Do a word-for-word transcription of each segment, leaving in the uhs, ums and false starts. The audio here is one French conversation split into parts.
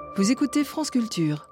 Vous écoutez France Culture.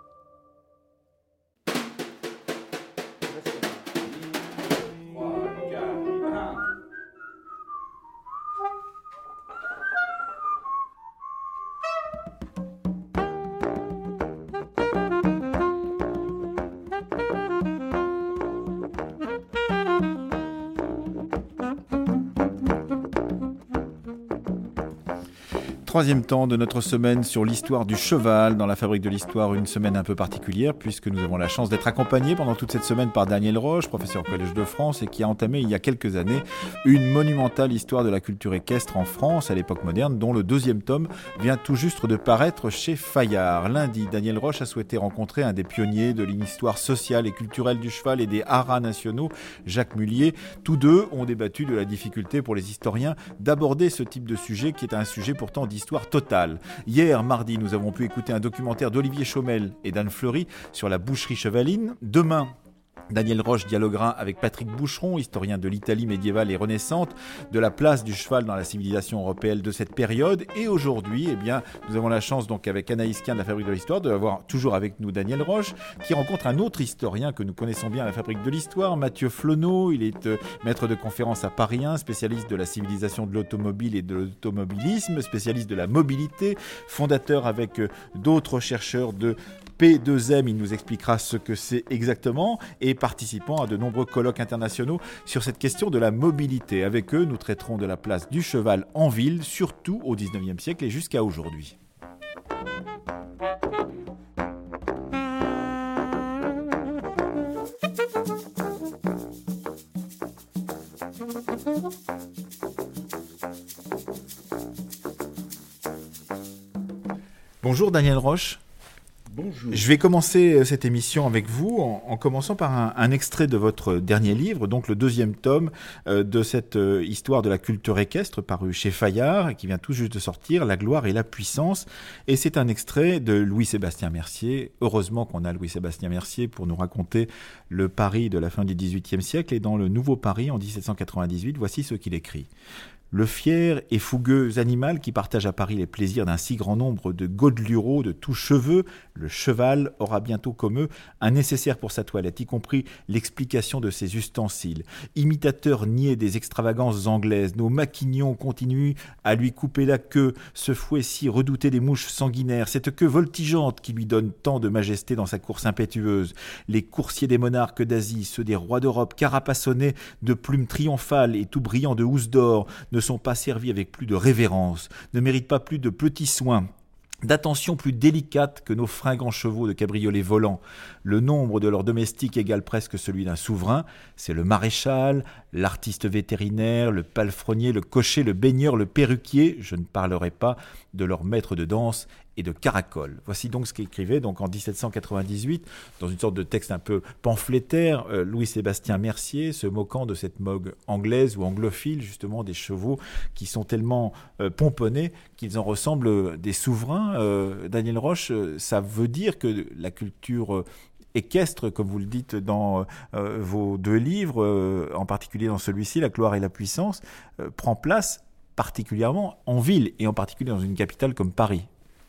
Troisième temps de notre semaine sur l'histoire du cheval dans la Fabrique de l'Histoire, une semaine un peu particulière puisque nous avons la chance d'être accompagnés pendant toute cette semaine par Daniel Roche, professeur au Collège de France et qui a entamé il y a quelques années une monumentale histoire de la culture équestre en France à l'époque moderne dont le deuxième tome vient tout juste de paraître chez Fayard. Lundi, Daniel Roche a souhaité rencontrer un des pionniers de l'histoire sociale et culturelle du cheval et des haras nationaux, Jacques Mullier. Tous deux ont débattu de la difficulté pour les historiens d'aborder ce type de sujet qui est un sujet pourtant d'histoire totale. Hier, mardi, nous avons pu écouter un documentaire d'Olivier Chaumel et d'Anne Fleury sur la boucherie chevaline. Demain, Daniel Roche dialoguera avec Patrick Boucheron, historien de l'Italie médiévale et renaissante, de la place du cheval dans la civilisation européenne de cette période. Et aujourd'hui, eh bien, nous avons la chance, donc, avec Anaïs Quint de la Fabrique de l'Histoire, d'avoir toujours avec nous Daniel Roche, qui rencontre un autre historien que nous connaissons bien à la Fabrique de l'Histoire, Mathieu Flonneau. Il est euh, maître de conférence à Paris un, spécialiste de la civilisation de l'automobile et de l'automobilisme, spécialiste de la mobilité, fondateur avec euh, d'autres chercheurs de P deux M, il nous expliquera ce que c'est exactement, et participant à de nombreux colloques internationaux sur cette question de la mobilité. Avec eux, nous traiterons de la place du cheval en ville, surtout au dix-neuvième siècle et jusqu'à aujourd'hui. Bonjour Daniel Roche. Bonjour. Je vais commencer cette émission avec vous en, en commençant par un, un extrait de votre dernier livre, donc le deuxième tome euh, de cette euh, histoire de la culture équestre paru chez Fayard et qui vient tout juste de sortir, La gloire et la puissance. Et c'est un extrait de Louis-Sébastien Mercier. Heureusement qu'on a Louis-Sébastien Mercier pour nous raconter le Paris de la fin du dix-huitième siècle. Et dans le Nouveau Paris en dix-sept cent quatre-vingt-dix-huit, voici ce qu'il écrit. Le fier et fougueux animal qui partage à Paris les plaisirs d'un si grand nombre de godelureaux de tous cheveux, le cheval aura bientôt comme eux un nécessaire pour sa toilette, y compris l'explication de ses ustensiles. Imitateur niais des extravagances anglaises, nos maquignons continuent à lui couper la queue, ce fouet si redouté des mouches sanguinaires, cette queue voltigeante qui lui donne tant de majesté dans sa course impétueuse. Les coursiers des monarques d'Asie, ceux des rois d'Europe, carapassonnés de plumes triomphales et tout brillants de housses d'or, ne sont pas servis avec plus de révérence, ne méritent pas plus de petits soins, d'attention plus délicate que nos fringants chevaux de cabriolets volants. Le nombre de leurs domestiques égale presque celui d'un souverain. C'est le maréchal, l'artiste vétérinaire, le palefrenier, le cocher, le baigneur, le perruquier. Je ne parlerai pas de leur maître de danse et de caracole. Voici donc ce qu'écrivait donc en dix-sept cent quatre-vingt-dix-huit, dans une sorte de texte un peu pamphlétaire, euh, Louis-Sébastien Mercier, se moquant de cette mode anglaise ou anglophile, justement des chevaux qui sont tellement euh, pomponnés qu'ils en ressemblent des souverains. Euh, Daniel Roche, ça veut dire que la culture euh, équestre, comme vous le dites dans euh, vos deux livres, euh, en particulier dans celui-ci, La gloire et la puissance, euh, prend place particulièrement en ville, et en particulier dans une capitale comme Paris.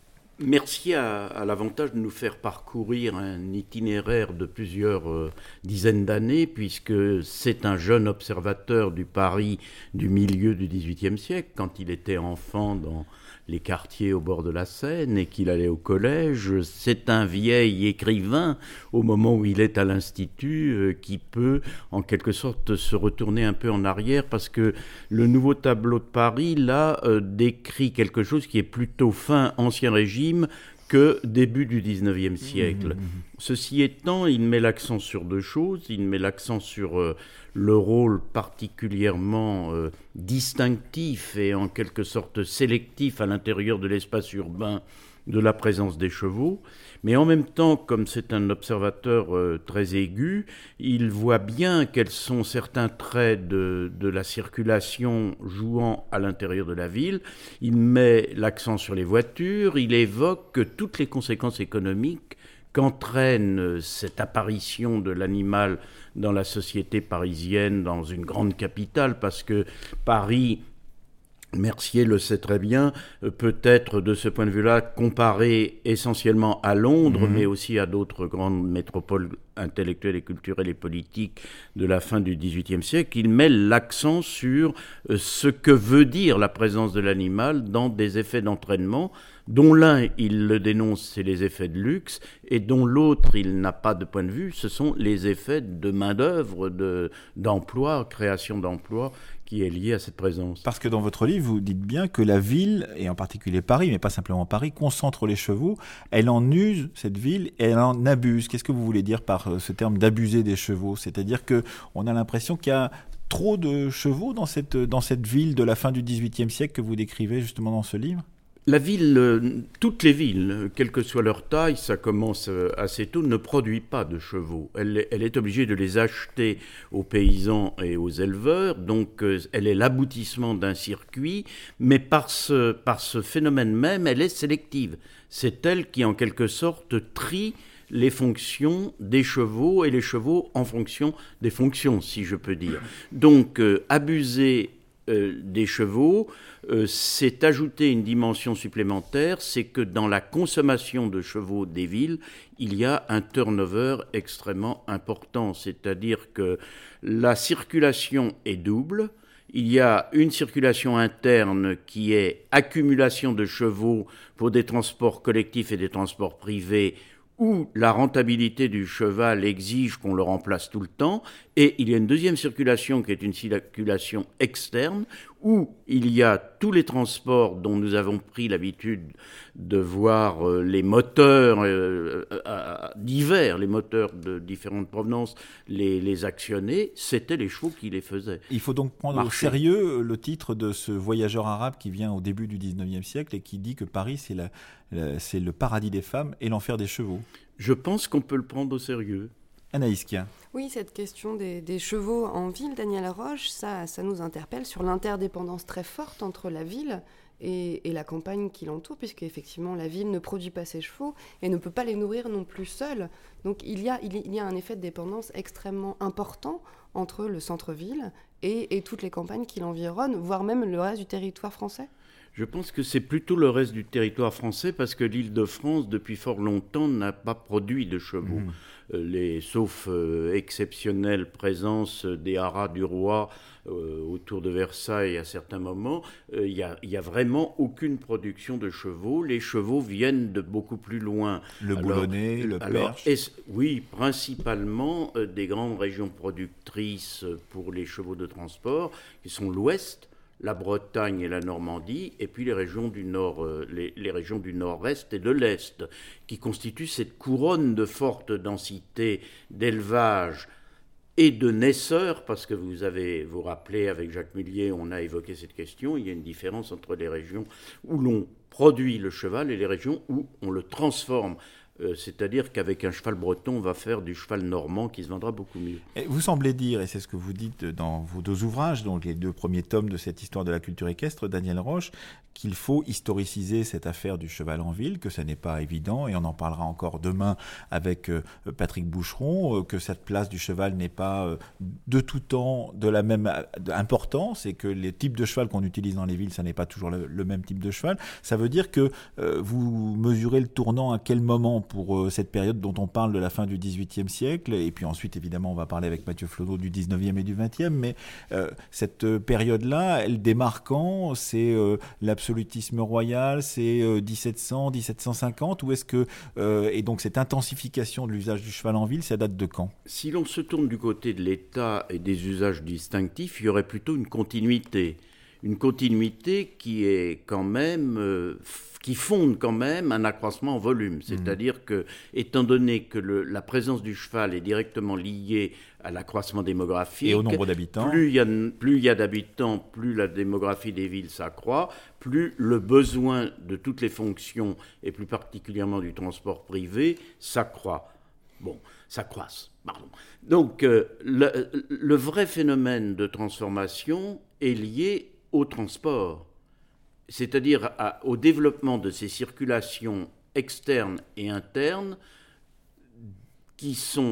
Mercier a, a l'avantage de nous faire parcourir un itinéraire de plusieurs euh, dizaines d'années, puisque c'est un jeune observateur du Paris du milieu du dix-huitième siècle, quand il était enfant dans les quartiers au bord de la Seine et qu'il allait au collège. C'est un vieil écrivain au moment où il est à l'Institut euh, qui peut en quelque sorte se retourner un peu en arrière, parce que le nouveau tableau de Paris là euh, décrit quelque chose qui est plutôt fin Ancien Régime que début du dix-neuvième siècle. Mmh, mmh. Ceci étant, il met l'accent sur deux choses. Il met l'accent sur euh, le rôle particulièrement euh, distinctif et en quelque sorte sélectif à l'intérieur de l'espace urbain de la présence des chevaux. Mais en même temps, comme c'est un observateur euh, très aigu, il voit bien quels sont certains traits de, de la circulation jouant à l'intérieur de la ville. Il met l'accent sur les voitures, il évoque toutes les conséquences économiques qu'entraîne cette apparition de l'animal dans la société parisienne, dans une grande capitale, parce que Paris Mercier le sait très bien, peut-être de ce point de vue-là, comparé essentiellement à Londres, mmh. mais aussi à d'autres grandes métropoles intellectuelles et culturelles et politiques de la fin du dix-huitième siècle, il met l'accent sur ce que veut dire la présence de l'animal dans des effets d'entraînement, dont l'un, il le dénonce, c'est les effets de luxe, et dont l'autre, il n'a pas de point de vue, ce sont les effets de main-d'œuvre, de, d'emploi, création d'emplois, qui est lié à cette présence. Parce que dans votre livre, vous dites bien que la ville, et en particulier Paris, mais pas simplement Paris, concentre les chevaux, elle en use, cette ville, et elle en abuse. Qu'est-ce que vous voulez dire par ce terme d'abuser des chevaux ? C'est-à-dire qu'on a l'impression qu'il y a trop de chevaux dans cette, dans cette ville de la fin du dix-huitième siècle que vous décrivez justement dans ce livre ? La ville, toutes les villes, quelle que soit leur taille, ça commence assez tôt, ne produit pas de chevaux. Elle, elle est obligée de les acheter aux paysans et aux éleveurs, donc elle est l'aboutissement d'un circuit, mais par ce, par ce phénomène même, elle est sélective. C'est elle qui, en quelque sorte, trie les fonctions des chevaux et les chevaux en fonction des fonctions, si je peux dire. Donc, euh, abuser euh, des chevaux, Euh, c'est ajouter une dimension supplémentaire, c'est que dans la consommation de chevaux des villes, il y a un turnover extrêmement important, c'est-à-dire que la circulation est double. Il y a une circulation interne qui est accumulation de chevaux pour des transports collectifs et des transports privés, où la rentabilité du cheval exige qu'on le remplace tout le temps, et il y a une deuxième circulation qui est une circulation externe, où il y a tous les transports dont nous avons pris l'habitude de voir euh, les moteurs euh, euh, divers, les moteurs de différentes provenances, les, les actionner, c'était les chevaux qui les faisaient. Il faut donc prendre marcher. Au sérieux le titre de ce voyageur arabe qui vient au début du dix-neuvième siècle et qui dit que Paris, c'est, la, la, c'est le paradis des femmes et l'enfer des chevaux. Je pense qu'on peut le prendre au sérieux. Anaïs Kien. Oui, cette question des, des chevaux en ville, Daniel Roche, ça, ça nous interpelle sur l'interdépendance très forte entre la ville et, et la campagne qui l'entoure, puisque effectivement la ville ne produit pas ses chevaux et ne peut pas les nourrir non plus seule. Donc il y a, il, il y a un effet de dépendance extrêmement important entre le centre-ville et, et toutes les campagnes qui l'environnent, voire même le reste du territoire français. Je pense que c'est plutôt le reste du territoire français parce que l'Île-de-France, depuis fort longtemps, n'a pas produit de chevaux. Mmh. Euh, les, sauf euh, exceptionnelle présence des haras du roi euh, autour de Versailles à certains moments, il euh, n'y a, a vraiment aucune production de chevaux. Les chevaux viennent de beaucoup plus loin. Le alors, Boulonnais, le alors, Perche. Oui, principalement euh, des grandes régions productrices pour les chevaux de transport, qui sont l'Ouest, la Bretagne et la Normandie, et puis les régions du nord, euh, les, les régions du nord-est et de l'est, qui constituent cette couronne de forte densité d'élevage et de naisseurs, parce que vous avez, vous rappelez, avec Jacques Mullier, on a évoqué cette question, il y a une différence entre les régions où l'on produit le cheval et les régions où on le transforme. Euh, c'est-à-dire qu'avec un cheval breton, on va faire du cheval normand qui se vendra beaucoup mieux. Et vous semblez dire, et c'est ce que vous dites dans vos deux ouvrages, donc les deux premiers tomes de cette histoire de la culture équestre, Daniel Roche, qu'il faut historiciser cette affaire du cheval en ville, que ça n'est pas évident, et on en parlera encore demain avec euh, Patrick Boucheron, euh, que cette place du cheval n'est pas euh, de tout temps de la même importance, et que les types de cheval qu'on utilise dans les villes, ça n'est pas toujours le, le même type de cheval. Ça veut dire que euh, vous mesurez le tournant à quel moment pour euh, cette période dont on parle de la fin du dix-huitième siècle, et puis ensuite évidemment on va parler avec Mathieu Flodot du dix-neuvième et du vingtième, mais euh, cette période-là, elle démarquant, c'est euh, l'absolutisme royal, c'est euh, dix-sept cents, dix-sept cent cinquante, ou est-ce que, euh, et donc cette intensification de l'usage du cheval en ville, ça date de quand ? Si l'on se tourne du côté de l'État et des usages distinctifs, il y aurait plutôt une continuité. Une continuité qui est quand même, euh, qui fonde quand même un accroissement en volume. C'est-à-dire mmh. que, étant donné que le, la présence du cheval est directement liée à l'accroissement démographique, et au nombre d'habitants, plus il y a, plus il y a d'habitants, plus la démographie des villes s'accroît, plus le besoin de toutes les fonctions, et plus particulièrement du transport privé, s'accroît. Bon, s'accroisse, pardon. Donc, euh, le, le vrai phénomène de transformation est lié au transport, c'est-à-dire à, au développement de ces circulations externes et internes qui sont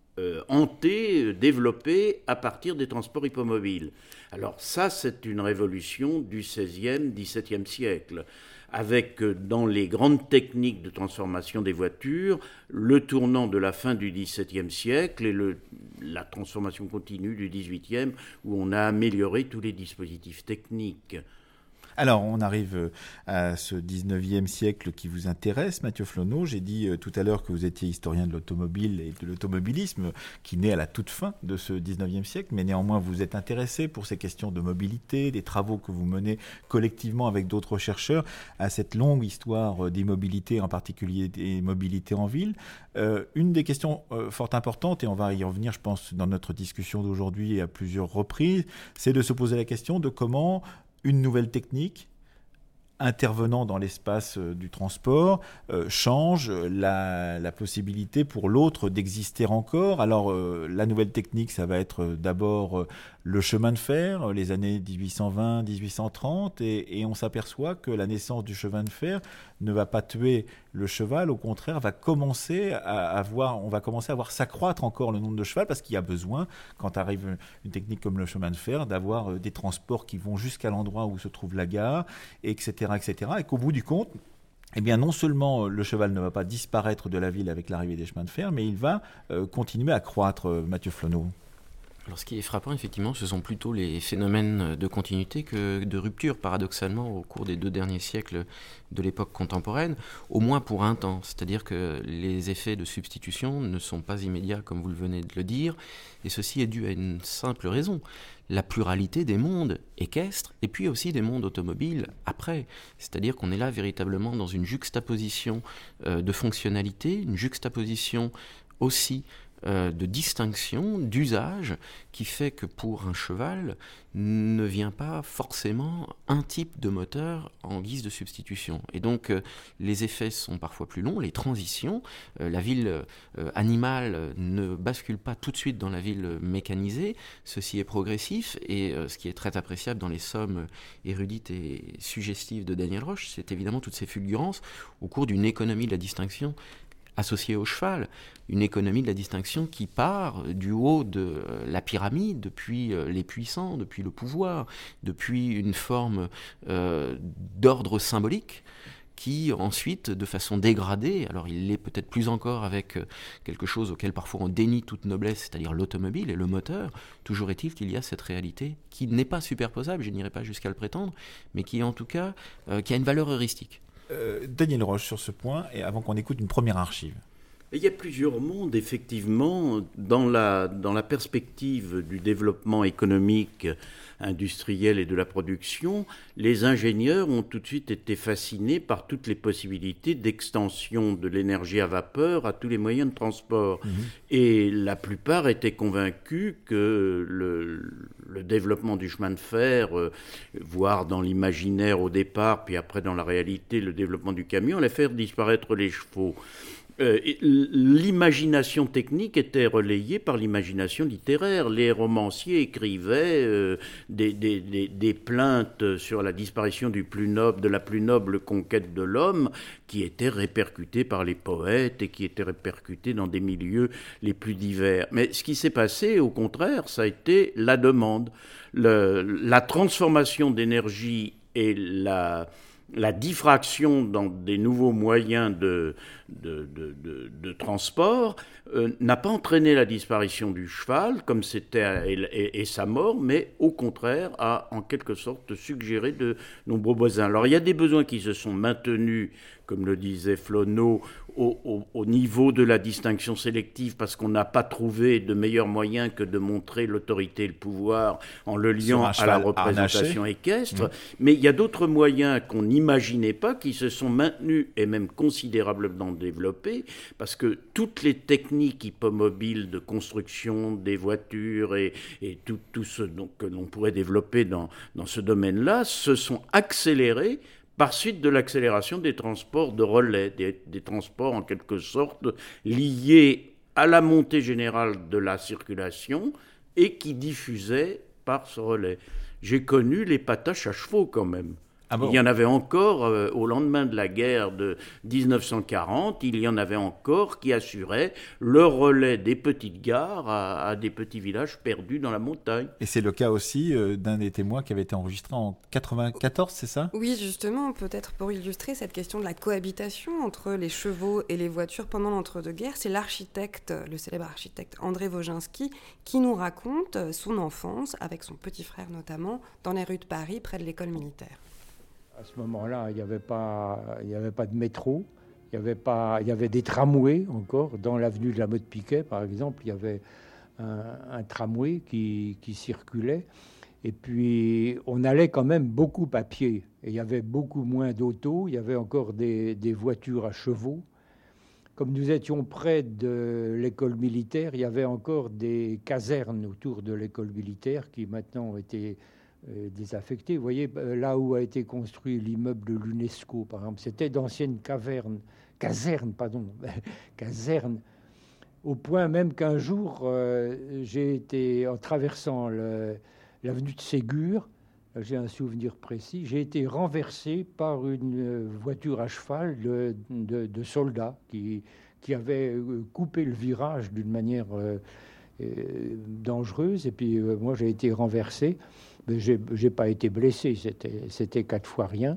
euh, hantés, développés à partir des transports hippomobiles. Alors ça, c'est une révolution du seizième, dix-septième siècle, avec euh, dans les grandes techniques de transformation des voitures, le tournant de la fin du dix-septième siècle et le, la transformation continue du dix-huitième, où on a amélioré tous les dispositifs techniques. Alors, on arrive à ce dix-neuvième siècle qui vous intéresse, Mathieu Flonneau. J'ai dit tout à l'heure que vous étiez historien de l'automobile et de l'automobilisme, qui naît à la toute fin de ce dix-neuvième siècle, mais néanmoins, vous êtes intéressé pour ces questions de mobilité, des travaux que vous menez collectivement avec d'autres chercheurs à cette longue histoire des mobilités, en particulier des mobilités en ville. Euh, une des questions euh, fort importantes, et on va y revenir, je pense, dans notre discussion d'aujourd'hui à plusieurs reprises, c'est de se poser la question de comment une nouvelle technique intervenant dans l'espace euh, du transport euh, change la, la possibilité pour l'autre d'exister encore. Alors euh, la nouvelle technique, ça va être euh, d'abord euh, le chemin de fer, euh, les années dix-huit cent vingt dix-huit cent trente, et, et on s'aperçoit que la naissance du chemin de fer ne va pas tuer le cheval, au contraire, va commencer à avoir, on va commencer à voir s'accroître encore le nombre de chevaux, parce qu'il y a besoin, quand arrive une technique comme le chemin de fer, d'avoir des transports qui vont jusqu'à l'endroit où se trouve la gare, et cetera, et cetera, et qu'au bout du compte, eh bien, non seulement le cheval ne va pas disparaître de la ville avec l'arrivée des chemins de fer, mais il va euh, continuer à croître, euh, Mathieu Flonneau. Alors, ce qui est frappant, effectivement, ce sont plutôt les phénomènes de continuité que de rupture, paradoxalement, au cours des deux derniers siècles de l'époque contemporaine, au moins pour un temps. C'est-à-dire que les effets de substitution ne sont pas immédiats, comme vous le venez de le dire, et ceci est dû à une simple raison: la pluralité des mondes équestres et puis aussi des mondes automobiles après. C'est-à-dire qu'on est là véritablement dans une juxtaposition euh, de fonctionnalités, une juxtaposition aussi Euh, de distinction, d'usage, qui fait que pour un cheval ne vient pas forcément un type de moteur en guise de substitution. Et donc euh, les effets sont parfois plus longs, les transitions, euh, la ville euh, animale ne bascule pas tout de suite dans la ville mécanisée, ceci est progressif, et euh, ce qui est très appréciable dans les sommes érudites et suggestives de Daniel Roche, c'est évidemment toutes ces fulgurances au cours d'une économie de la distinction associée au cheval, une économie de la distinction qui part du haut de la pyramide, depuis les puissants, depuis le pouvoir, depuis une forme euh, d'ordre symbolique, qui ensuite, de façon dégradée, alors il l'est peut-être plus encore avec quelque chose auquel parfois on dénie toute noblesse, c'est-à-dire l'automobile et le moteur, toujours est-il qu'il y a cette réalité qui n'est pas superposable, je n'irai pas jusqu'à le prétendre, mais qui en tout cas, euh, qui a une valeur heuristique. Euh, Daniel Roche sur ce point, et avant qu'on écoute une première archive. Il y a plusieurs mondes, effectivement, dans la, dans la perspective du développement économique, industriel et de la production. Les ingénieurs ont tout de suite été fascinés par toutes les possibilités d'extension de l'énergie à vapeur à tous les moyens de transport. Mmh. Et la plupart étaient convaincus que le, le développement du chemin de fer, euh, voire dans l'imaginaire au départ, puis après dans la réalité, le développement du camion, allait faire disparaître les chevaux. Euh, l'imagination technique était relayée par l'imagination littéraire. Les romanciers écrivaient euh, des, des, des, des plaintes sur la disparition du plus noble, de la plus noble conquête de l'homme, qui étaient répercutées par les poètes et qui étaient répercutées dans des milieux les plus divers. Mais ce qui s'est passé, au contraire, ça a été la demande. Le, la transformation d'énergie et la... la diffraction dans des nouveaux moyens de, de, de, de, de transport euh, n'a pas entraîné la disparition du cheval, comme c'était et, et, et sa mort, mais au contraire a en quelque sorte suggéré de nombreux besoins. Alors il y a des besoins qui se sont maintenus, comme le disait Flonneau, au, au, au niveau de la distinction sélective, parce qu'on n'a pas trouvé de meilleur moyen que de montrer l'autorité et le pouvoir en le liant à la représentation harnaché. équestre. Mmh. Mais il y a d'autres moyens qu'on n'imaginait pas, qui se sont maintenus et même considérablement développés, parce que toutes les techniques hippomobiles de construction des voitures et, et tout, tout ce donc, que l'on pourrait développer dans, dans ce domaine-là se sont accélérées par suite de l'accélération des transports de relais, des, des transports en quelque sorte liés à la montée générale de la circulation et qui diffusaient par ce relais. J'ai connu les pataches à chevaux quand même. Ah bon? Il y en avait encore, euh, au lendemain de la guerre de dix-neuf cent quarante, il y en avait encore qui assuraient le relais des petites gares à, à des petits villages perdus dans la montagne. Et c'est le cas aussi euh, d'un des témoins qui avait été enregistré en quatre-vingt-quatorze, c'est ça? Oui, justement, peut-être pour illustrer cette question de la cohabitation entre les chevaux et les voitures pendant l'entre-deux-guerres, c'est l'architecte, le célèbre architecte André Wozinski, qui nous raconte son enfance, avec son petit frère notamment, dans les rues de Paris, près de l'école militaire. À ce moment-là, il n'y avait pas, il n'y avait pas de métro, il y avait pas, il y avait des tramways encore. Dans l'avenue de la Motte-Piquet, par exemple, il y avait un, un tramway qui, qui circulait. Et puis, on allait quand même beaucoup à pied. Et il y avait beaucoup moins d'autos, il y avait encore des, des voitures à chevaux. Comme nous étions près de l'école militaire, il y avait encore des casernes autour de l'école militaire qui maintenant ont été désaffecté. Vous voyez, là où a été construit l'immeuble de l'UNESCO, par exemple, c'était d'anciennes cavernes, casernes, pardon, casernes, au point même qu'un jour, euh, j'ai été, en traversant le, l'avenue de Ségur, j'ai un souvenir précis, j'ai été renversé par une voiture à cheval de, de, de soldats qui, qui avaient coupé le virage d'une manière euh, euh, dangereuse, et puis euh, moi j'ai été renversé. Mais je n'ai pas été blessé, c'était, c'était quatre fois rien.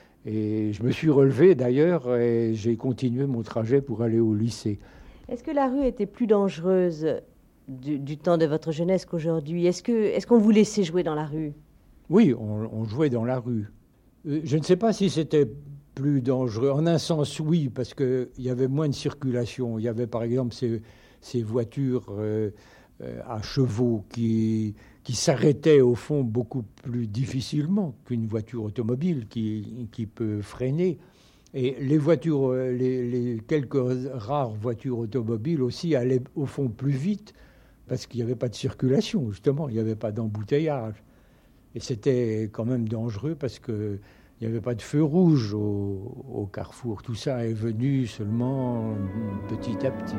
Et je me suis relevé d'ailleurs et j'ai continué mon trajet pour aller au lycée. Est-ce que la rue était plus dangereuse du, du temps de votre jeunesse qu'aujourd'hui? Est-ce que, est-ce qu'on vous laissait jouer dans la rue? Oui, on, on jouait dans la rue. Je ne sais pas si c'était plus dangereux. En un sens, oui, parce qu'il y avait moins de circulation. Il y avait par exemple ces, ces voitures euh, euh, à chevaux qui... qui s'arrêtait au fond beaucoup plus difficilement qu'une voiture automobile qui, qui peut freiner. Et les voitures, les, les quelques rares voitures automobiles aussi allaient au fond plus vite parce qu'il n'y avait pas de circulation, justement, il n'y avait pas d'embouteillage. Et c'était quand même dangereux parce qu'il n'y avait pas de feu rouge au, au carrefour. Tout ça est venu seulement petit à petit.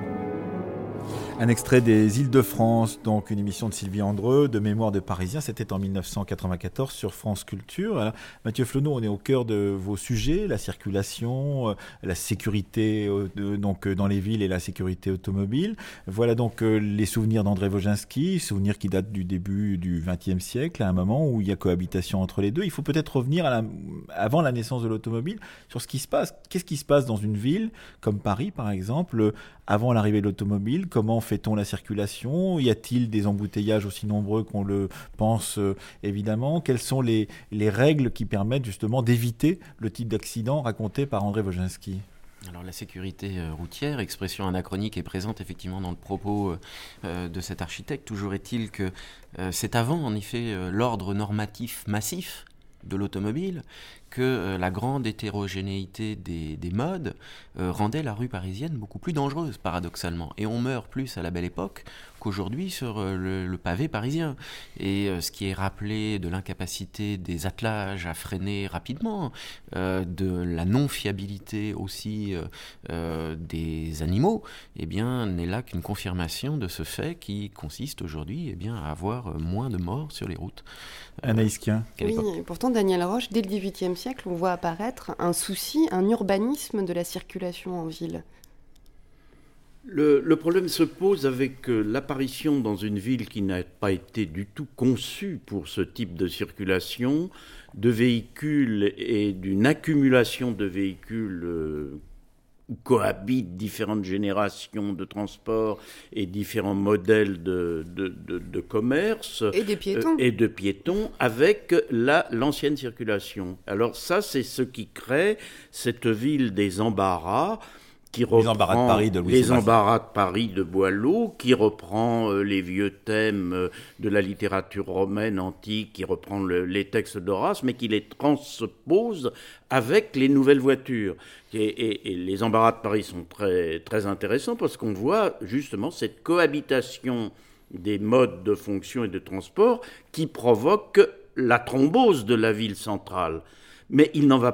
Un extrait des Îles-de-France, donc une émission de Sylvie Andreu, de Mémoire de Parisien, c'était en dix-neuf cent quatre-vingt-quatorze sur France Culture. Alors, Mathieu Flonneau, on est au cœur de vos sujets, la circulation, euh, la sécurité euh, de, donc, euh, dans les villes et la sécurité automobile. Voilà donc euh, les souvenirs d'André Wozinski, souvenirs qui datent du début du vingtième siècle, à un moment où il y a cohabitation entre les deux. Il faut peut-être revenir à la, avant la naissance de l'automobile sur ce qui se passe. Qu'est-ce qui se passe dans une ville comme Paris, par exemple, avant l'arrivée de l'automobile? Comment fait-on la circulation? Y a-t-il des embouteillages aussi nombreux qu'on le pense euh, évidemment? Quelles sont les, les règles qui permettent justement d'éviter le type d'accident raconté par André Wozinski? Alors la sécurité routière, expression anachronique, est présente effectivement dans le propos euh, de cet architecte. Toujours est-il que euh, c'est avant en effet euh, l'ordre normatif massif de l'automobile que euh, la grande hétérogénéité des, des modes euh, rendait la rue parisienne beaucoup plus dangereuse, paradoxalement. Et on meurt plus à la belle époque qu'aujourd'hui sur euh, le, le pavé parisien. Et euh, ce qui est rappelé de l'incapacité des attelages à freiner rapidement, euh, de la non-fiabilité aussi euh, euh, des animaux, eh bien, n'est là qu'une confirmation de ce fait qui consiste aujourd'hui eh bien, à avoir moins de morts sur les routes. Anaïs Kien. Oui, et pourtant Daniel Roche, dès le dix-huitième siècle, on voit apparaître un souci, un urbanisme de la circulation en ville. Le, le problème se pose avec euh, l'apparition dans une ville qui n'a pas été du tout conçue pour ce type de circulation, de véhicules et d'une accumulation de véhicules euh, où cohabitent différentes générations de transport et différents modèles de, de, de, de commerce. Et des piétons. Euh, et de piétons avec la, l'ancienne circulation. Alors ça, c'est ce qui crée cette ville des embarras, qui reprend les embarras de Paris de Louis les Sébastien. embarras de Paris de Boileau, qui reprend euh, les vieux thèmes euh, de la littérature romaine antique, qui reprend le, les textes d'Horace, mais qui les transpose avec les nouvelles voitures. Et, et, et les embarras de Paris sont très, très intéressants parce qu'on voit justement cette cohabitation des modes de fonction et de transport qui provoque la thrombose de la ville centrale. Mais il n'en va pas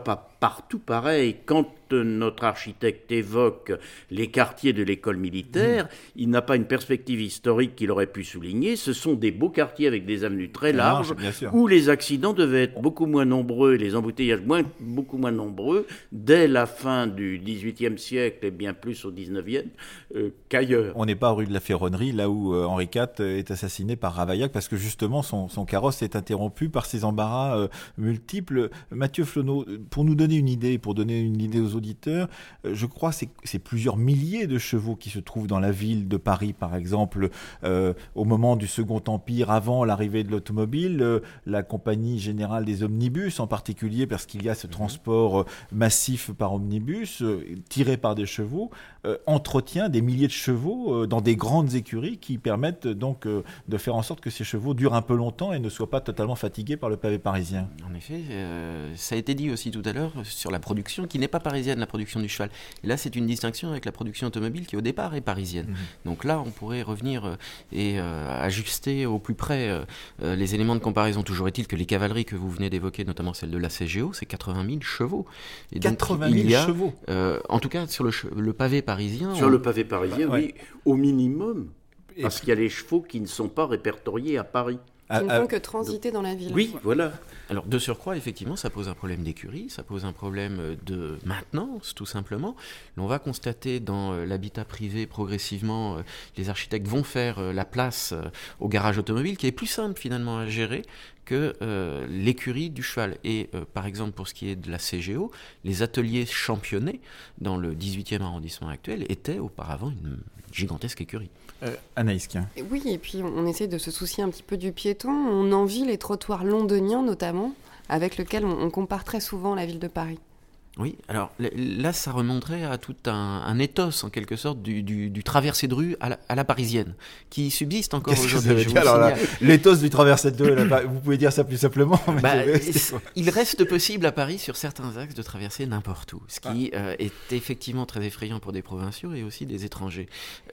partout pareil. Quand notre architecte évoque les quartiers de l'école militaire, mmh. il n'a pas une perspective historique qu'il aurait pu souligner. Ce sont des beaux quartiers avec des avenues très larges, large, où les accidents devaient être beaucoup moins nombreux, les embouteillages moins, beaucoup moins nombreux, dès la fin du dix-huitième siècle et bien plus au dix-neuvième euh, qu'ailleurs. On n'est pas rue de la Ferronnerie, là où euh, Henri quatre est assassiné par Ravaillac, parce que justement son, son carrosse est interrompu par ces embarras euh, multiples. Mathieu Flonneau, pour nous donner une idée, pour donner une idée aux auditeurs, je crois que c'est, c'est plusieurs milliers de chevaux qui se trouvent dans la ville de Paris, par exemple, euh, au moment du Second Empire, avant l'arrivée de l'automobile, euh, la Compagnie Générale des Omnibus, en particulier parce qu'il y a ce transport euh, massif par omnibus, euh, tiré par des chevaux, euh, entretient des milliers de chevaux euh, dans des grandes écuries qui permettent donc euh, de faire en sorte que ces chevaux durent un peu longtemps et ne soient pas totalement fatigués par le pavé parisien. En effet, euh, ça a été dit aussi tout à l'heure sur la production, qui n'est pas parisienne, la production du cheval. Et là, c'est une distinction avec la production automobile qui, au départ, est parisienne. Mmh. Donc là, on pourrait revenir euh, et euh, ajuster au plus près euh, euh, les éléments de comparaison. Toujours est-il que les cavaleries que vous venez d'évoquer, notamment celle de la C G O, c'est quatre-vingt mille chevaux. Et donc, quatre-vingt mille il y a, chevaux euh, en tout cas, sur le, che- le pavé parisien... Sur on... le pavé parisien, bah, oui, ouais. Au minimum. Et parce puis... qu'il y a les chevaux qui ne sont pas répertoriés à Paris. Qui ne font que transiter dans la ville. Oui, voilà. Alors, de surcroît, effectivement, ça pose un problème d'écurie, ça pose un problème de maintenance, tout simplement. On va constater dans euh, l'habitat privé, progressivement, euh, les architectes vont faire euh, la place euh, au garage automobile, qui est plus simple, finalement, à gérer que euh, l'écurie du cheval. Et, euh, par exemple, pour ce qui est de la C G O, les ateliers championnés dans le dix-huitième arrondissement actuel étaient auparavant une gigantesque écurie. Euh, Anaïs Quint. Oui, et puis on essaie de se soucier un petit peu du piéton. On envie les trottoirs londoniens, notamment, avec lesquels on, on compare très souvent la ville de Paris. Oui, alors là, ça remonterait à tout un, un ethos, en quelque sorte, du, du, du traversé de rue à la, à la parisienne, qui subsiste encore Qu'est-ce aujourd'hui. Que vous alors là, l'éthos du traversé de rue, vous pouvez dire ça plus simplement mais bah, il reste possible à Paris, sur certains axes, de traverser n'importe où, ce qui ah. euh, est effectivement très effrayant pour des provinciaux et aussi des étrangers.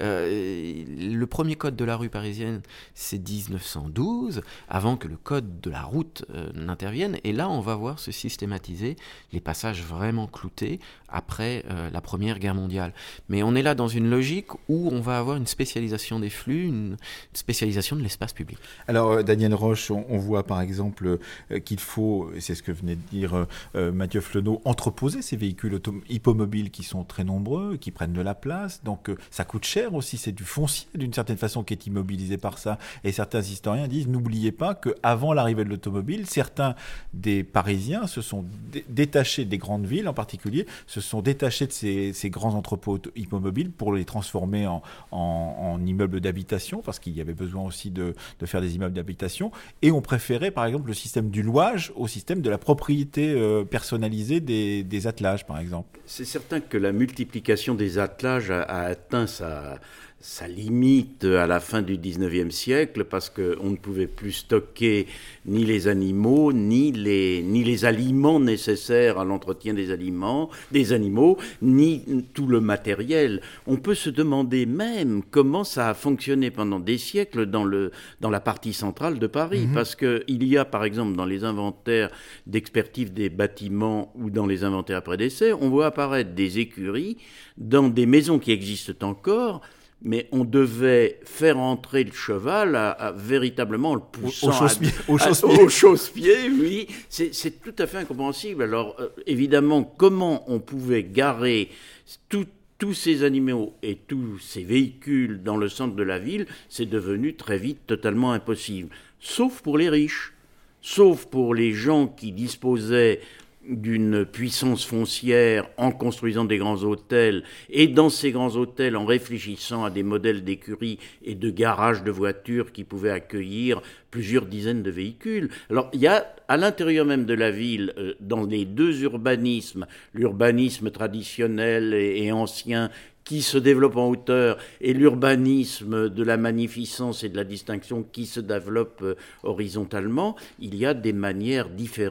Euh, le premier code de la rue parisienne, c'est dix-neuf cent douze, avant que le code de la route euh, n'intervienne, et là, on va voir se systématiser les passages vraiment clouté après euh, la Première Guerre mondiale. Mais on est là dans une logique où on va avoir une spécialisation des flux, une spécialisation de l'espace public. Alors, euh, Daniel Roche, on, on voit par exemple euh, qu'il faut, et c'est ce que venait de dire euh, Mathieu Flonneau, entreposer ces véhicules autom- hippomobiles qui sont très nombreux, qui prennent de la place, donc euh, ça coûte cher aussi, c'est du foncier d'une certaine façon qui est immobilisé par ça. Et certains historiens disent, n'oubliez pas qu'avant l'arrivée de l'automobile, certains des Parisiens se sont dé- détachés des grandes villes, en particulier, se sont détachés de ces, ces grands entrepôts hippomobiles pour les transformer en, en, en immeubles d'habitation, parce qu'il y avait besoin aussi de, de faire des immeubles d'habitation, et on préférait par exemple le système du louage au système de la propriété euh, personnalisée des, des attelages, par exemple. C'est certain que la multiplication des attelages a, a atteint sa... sa limite à la fin du dix-neuvième siècle, parce qu'on ne pouvait plus stocker ni les animaux, ni les, ni les aliments nécessaires à l'entretien des aliments, des animaux, ni tout le matériel. On peut se demander même comment ça a fonctionné pendant des siècles dans, le, dans la partie centrale de Paris, mmh. parce qu'il y a par exemple dans les inventaires d'expertise des bâtiments ou dans les inventaires après décès, on voit apparaître des écuries dans des maisons qui existent encore, mais on devait faire entrer le cheval à, à véritablement le poussant au, au chausse-pied, à, au chausse-pied. À, au chausse-pied, oui, c'est, c'est tout à fait incompréhensible. Alors euh, évidemment, comment on pouvait garer tout, tous ces animaux et tous ces véhicules dans le centre de la ville, c'est devenu très vite totalement impossible. Sauf pour les riches, sauf pour les gens qui disposaient d'une puissance foncière en construisant des grands hôtels, et dans ces grands hôtels en réfléchissant à des modèles d'écuries et de garages de voitures qui pouvaient accueillir plusieurs dizaines de véhicules. Alors il y a à l'intérieur même de la ville, euh, dans les deux urbanismes, l'urbanisme traditionnel et, et ancien qui se développe en hauteur, et l'urbanisme de la magnificence et de la distinction qui se développe euh, horizontalement, il y a des manières différentes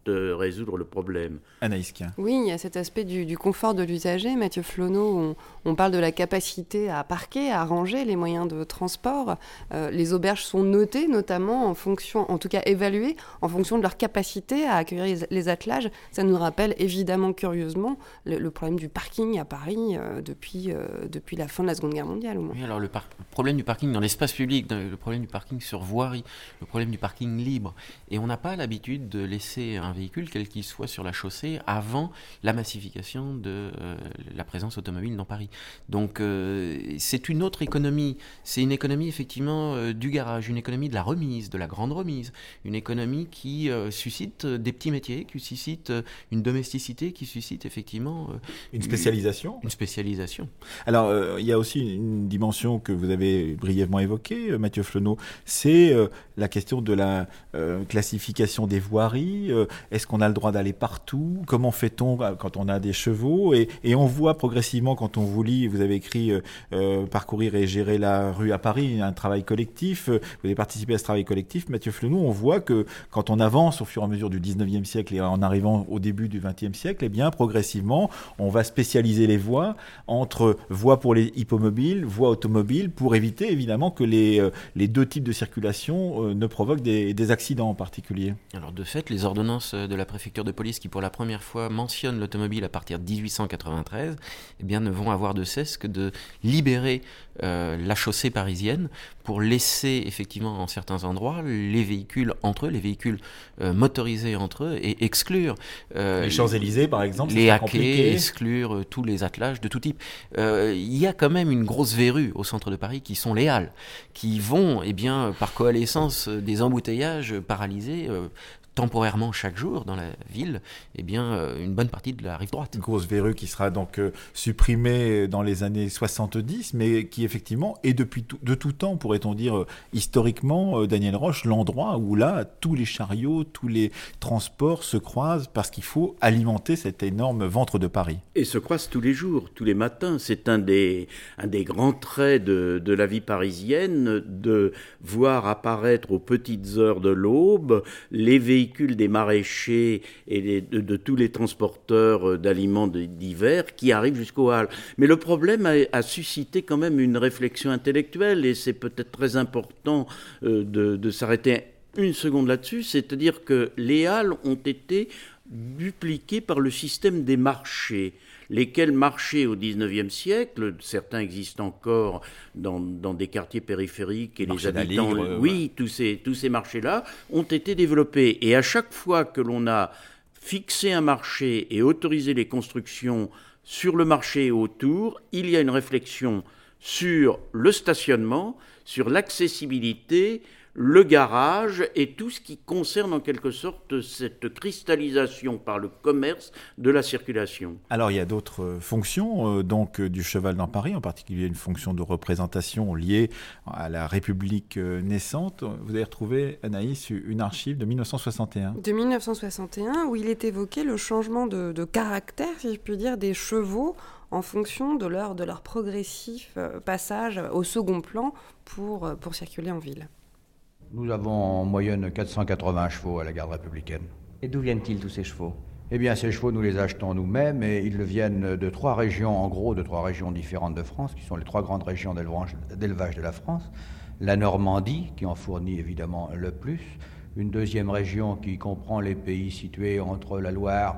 euh, résoudre le problème. Anaïs Kien. Oui, il y a cet aspect du, du confort de l'usager. Mathieu Flonneau, on, on parle de la capacité à parquer, à ranger les moyens de transport. Euh, les auberges sont notées, notamment en fonction, en tout cas évaluées, en fonction de leur capacité à accueillir les, les attelages. Ça nous rappelle évidemment, curieusement, le, le problème du parking à Paris euh, depuis, euh, depuis la fin de la Seconde Guerre mondiale, au moins. Oui, alors le, par- le problème du parking dans l'espace public, dans le problème du parking sur voirie, le problème du parking libre. Et on n'a pas l'habitude de laisser un véhicule, quel qu'il soit, sur la chaussée avant la massification de euh, la présence automobile dans Paris. Donc euh, c'est une autre économie. C'est une économie effectivement euh, du garage, une économie de la remise, de la grande remise, une économie qui euh, suscite des petits métiers, qui suscite euh, une domesticité, qui suscite effectivement euh, Une spécialisation. Une spécialisation. Alors, euh, il y a aussi une dimension que vous avez brièvement évoquée, euh, Mathieu Flonneau, c'est euh, la question de la euh, classification des voiries. Euh, est-ce qu'on a le droit d'aller partout ? Comment fait-on quand on a des chevaux ? et, et on voit progressivement, quand on vous lit, vous avez écrit euh, euh, Parcourir et gérer la rue à Paris, un travail collectif. Vous avez participé à ce travail collectif, Mathieu Flonneau. On voit que quand on avance au fur et à mesure du dix-neuvième siècle et en arrivant au début du vingtième siècle, eh bien, progressivement, on va spécialiser les voies entre voies pour les hippomobiles, voies automobiles, pour éviter évidemment que les, euh, les deux types de circulation euh, ne provoquent des, des accidents en particulier. Alors de fait, les ordonnances de la préfecture de police qui pour la première fois mentionnent l'automobile à partir de dix-huit cent quatre-vingt-treize, eh bien, ne vont avoir de cesse que de libérer euh, la chaussée parisienne pour laisser effectivement en certains endroits les véhicules entre eux, les véhicules euh, motorisés entre eux, et exclure euh, les Champs-Élysées par exemple, les haquets, exclure euh, tous les attelages de tout type. Euh, il y a quand même une grosse verrue au centre de Paris qui sont les halles, qui vont, eh bien, par coalescence des embouteillages paralysés euh, temporairement chaque jour dans la ville, eh bien, euh, une bonne partie de la rive droite. Une grosse verrue qui sera donc euh, supprimée dans les années soixante-dix, mais qui effectivement est depuis tout, de tout temps, pourrait-on dire, euh, historiquement, euh, Daniel Roche, l'endroit où là, tous les chariots, tous les transports se croisent parce qu'il faut alimenter cet énorme ventre de Paris. Et se croisent tous les jours, tous les matins. C'est un des, un des grands traits de, de la vie parisienne, de voir apparaître aux petites heures de l'aube les véhicules des maraîchers et les, de, de tous les transporteurs d'aliments divers qui arrivent jusqu'aux halles. Mais le problème a, a suscité quand même une réflexion intellectuelle, et c'est peut-être très important euh, de, de s'arrêter une seconde là-dessus, c'est-à-dire que les halles ont été dupliquées par le système des marchés. Lesquels marchaient au dix-neuvième siècle, certains existent encore dans, dans des quartiers périphériques, et Marché les habitants, livre, oui, ouais. tous ces, tous ces marchés-là ont été développés. Et à chaque fois que l'on a fixé un marché et autorisé les constructions sur le marché et autour, il y a une réflexion sur le stationnement, sur l'accessibilité, le garage et tout ce qui concerne en quelque sorte cette cristallisation par le commerce de la circulation. Alors il y a d'autres fonctions euh, donc euh, du cheval dans Paris, en particulier une fonction de représentation liée à la République euh, naissante. Vous avez retrouvé, Anaïs, une archive de dix-neuf cent soixante et un. De dix-neuf cent soixante et un, où il est évoqué le changement de, de caractère, si je puis dire, des chevaux en fonction de leur, de leur progressif euh, passage au second plan pour, euh, pour circuler en ville. Nous avons en moyenne quatre cent quatre-vingts chevaux à la garde républicaine. Et d'où viennent-ils tous ces chevaux ? Eh bien, ces chevaux, nous les achetons nous-mêmes, et ils viennent de trois régions, en gros, de trois régions différentes de France, qui sont les trois grandes régions d'élevage de la France. La Normandie, qui en fournit évidemment le plus. Une deuxième région qui comprend les pays situés entre la Loire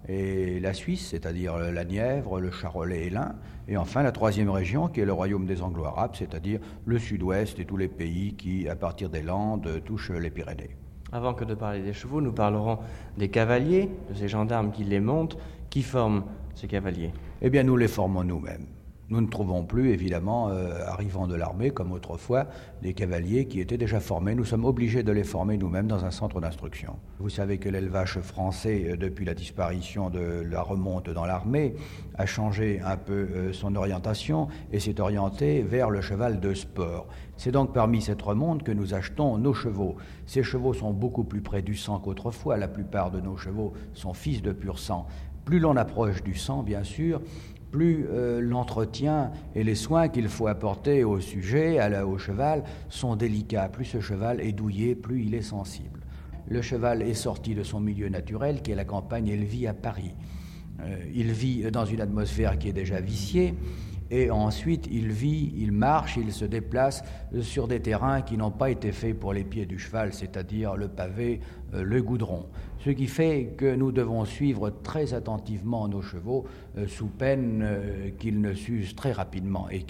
et la Suisse, c'est-à-dire la Nièvre, le Charolais et l'Ain. Et enfin, la troisième région, qui est le royaume des Anglo-Arabes, c'est-à-dire le sud-ouest et tous les pays qui, à partir des Landes, touchent les Pyrénées. Avant que de parler des chevaux, nous parlerons des cavaliers, de ces gendarmes qui les montent. Qui forment ces cavaliers ? Eh bien, nous les formons nous-mêmes. Nous ne trouvons plus, évidemment, euh, arrivant de l'armée, comme autrefois, des cavaliers qui étaient déjà formés. Nous sommes obligés de les former nous-mêmes dans un centre d'instruction. Vous savez que l'élevage français, euh, depuis la disparition de la remonte dans l'armée, a changé un peu euh, son orientation et s'est orienté vers le cheval de sport. C'est donc parmi cette remonte que nous achetons nos chevaux. Ces chevaux sont beaucoup plus près du sang qu'autrefois. La plupart de nos chevaux sont fils de pur sang. Plus l'on approche du sang, bien sûr, plus euh, l'entretien et les soins qu'il faut apporter au sujet, à la, au cheval, sont délicats. Plus ce cheval est douillet, plus il est sensible. le cheval est sorti de son milieu naturel, qui est la campagne, et il vit à Paris. Euh, il vit dans une atmosphère qui est déjà viciée, et ensuite il vit, il marche, il se déplace sur des terrains qui n'ont pas été faits pour les pieds du cheval, c'est-à-dire le pavé, euh, le goudron. Ce qui fait que nous devons suivre très attentivement nos chevaux, euh, sous peine euh, qu'ils ne s'usent très rapidement, et,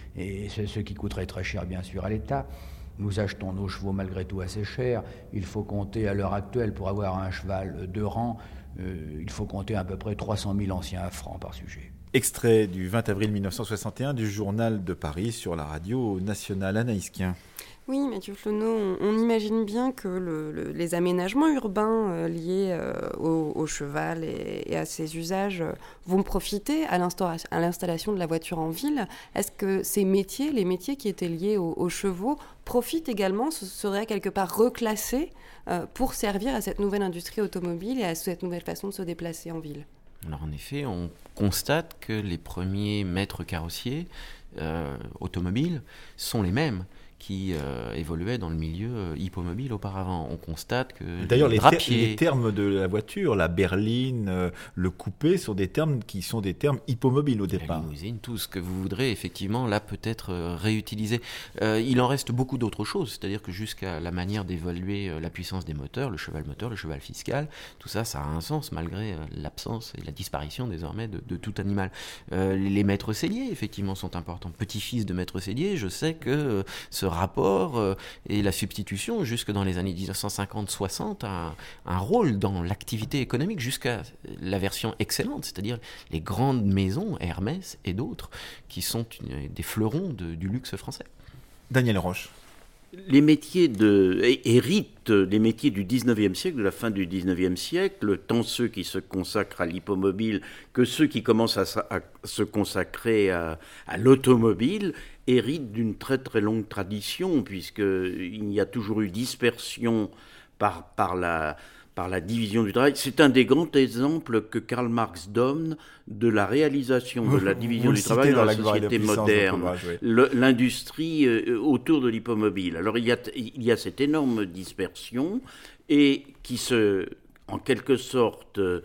et c'est ce qui coûterait très cher bien sûr à l'État. Nous achetons nos chevaux malgré tout assez cher. Il faut compter à l'heure actuelle, pour avoir un cheval de rang, euh, il faut compter à peu près trois cent mille anciens francs par sujet. Extrait du vingt avril mille neuf cent soixante et un du Journal de Paris sur la radio nationale. Anaïs Kien. Oui, Mathieu Flonneau, on, on imagine bien que le, le, les aménagements urbains euh, liés euh, au, au cheval et, et à ses usages euh, vont profiter à, à l'installation de la voiture en ville. Est-ce que ces métiers, les métiers qui étaient liés aux, aux chevaux, profitent également, se seraient quelque part reclassés euh, pour servir à cette nouvelle industrie automobile et à cette nouvelle façon de se déplacer en ville ? Alors en effet, on constate que les premiers maîtres carrossiers euh, automobiles sont les mêmes qui euh, évoluaient dans le milieu euh, hippomobile auparavant. On constate que d'ailleurs les, drapiers... ter- les termes de la voiture, la berline, euh, le coupé, sont des termes qui sont des termes hippomobiles au départ. La limousine, tout ce que vous voudrez, effectivement, là peut être euh, réutilisé. Euh, il en reste beaucoup d'autres choses, c'est-à-dire que jusqu'à la manière d'évaluer euh, la puissance des moteurs, le cheval moteur, le cheval fiscal, tout ça, ça a un sens malgré euh, l'absence et la disparition désormais de, de tout animal. Euh, les maîtres selliers, effectivement, sont importants. Petit-fils de maître sellier, je sais que euh, ce rapport euh, et la substitution jusque dans les années dix-neuf cent cinquante soixante a un, un rôle dans l'activité économique jusqu'à la version excellente, c'est-à-dire les grandes maisons, Hermès et d'autres, qui sont une, des fleurons de, du luxe français. Daniel Roche. Les métiers de, héritent des métiers du dix-neuvième siècle, de la fin du dix-neuvième siècle, tant ceux qui se consacrent à l'hippomobile que ceux qui commencent à, à se consacrer à, à l'automobile, héritent d'une très très longue tradition, puisqu'il y a toujours eu dispersion par, par, la, par la division du travail. C'est un des grands exemples que Karl Marx donne de la réalisation de la division du travail dans, dans la, la société moderne, oui. Le, l'industrie euh, autour de l'hippomobile. Alors il y, a, il y a cette énorme dispersion et qui se, en quelque sorte, euh,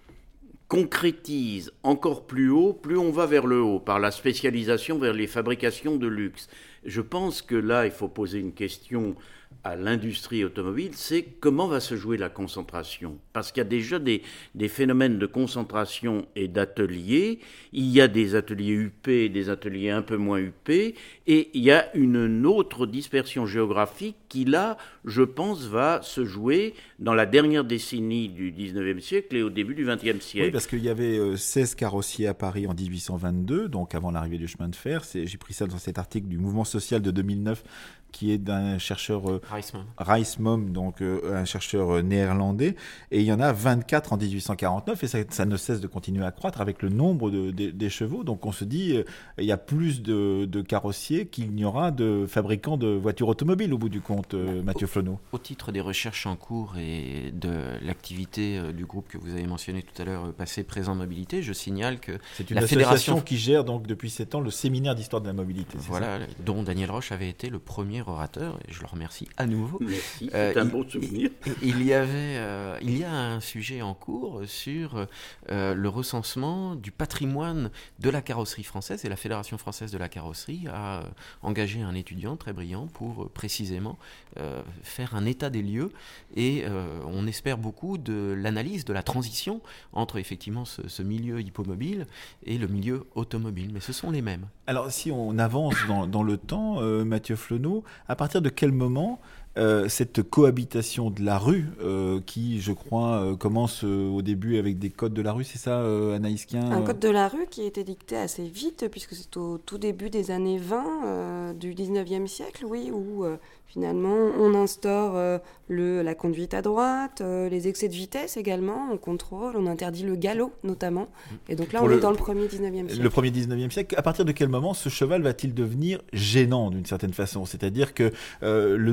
concrétise encore plus haut, plus on va vers le haut, par la spécialisation vers les fabrications de luxe. Je pense que là, il faut poser une question à l'industrie automobile, c'est comment va se jouer la concentration. Parce qu'il y a déjà des, des phénomènes de concentration et d'ateliers. Il y a des ateliers U P, des ateliers un peu moins U P, et il y a une autre dispersion géographique qui, là, je pense, va se jouer dans la dernière décennie du dix-neuvième siècle et au début du vingtième siècle. Oui, parce qu'il y avait euh, seize carrossiers à Paris en dix-huit cent vingt-deux, donc avant l'arrivée du chemin de fer. C'est, j'ai pris ça dans cet article du Mouvement social de deux mille neuf, qui est d'un chercheur euh, Reismom, donc euh, un chercheur euh, néerlandais, et il y en a vingt-quatre en dix-huit cent quarante-neuf, et ça, ça ne cesse de continuer à croître avec le nombre de, de, des chevaux. Donc on se dit, euh, il y a plus de, de carrossiers qu'il n'y aura de fabricants de voitures automobiles au bout du compte, euh, Mathieu Flonneau. Au titre des recherches en cours et de l'activité euh, du groupe que vous avez mentionné tout à l'heure, euh, Passé, Présent, Mobilité, je signale que c'est une la association fédération qui gère donc depuis sept ans le séminaire d'histoire de la mobilité. Voilà, dont Daniel Roche avait été le premier orateur, et je le remercie à nouveau. Merci, c'est euh, un bon souvenir. Il, il, y avait, euh, il y a un sujet en cours sur euh, le recensement du patrimoine de la carrosserie française, et la Fédération française de la carrosserie a engagé un étudiant très brillant pour euh, précisément euh, faire un état des lieux, et euh, on espère beaucoup de l'analyse de la transition entre effectivement ce, ce milieu hippomobile et le milieu automobile, mais ce sont les mêmes. Alors si on avance dans, dans le temps, euh, Mathieu Flonneau, à partir de quel moment euh, cette cohabitation de la rue, euh, qui je crois euh, commence euh, au début avec des codes de la rue, c'est ça euh, Anaïs Kien? Un code de la rue qui a été dicté assez vite, puisque c'est au tout début des années vingt euh, du dix-neuvième siècle, oui, où euh, finalement on instaure euh, le, la conduite à droite, euh, les excès de vitesse également, on contrôle, on interdit le galop notamment, et donc là Pour on le, est dans le premier dix-neuvième siècle. Le premier dix-neuvième siècle, à partir de quel moment ce cheval va-t-il devenir gênant d'une certaine façon? C'est-à-dire que euh, le nombre des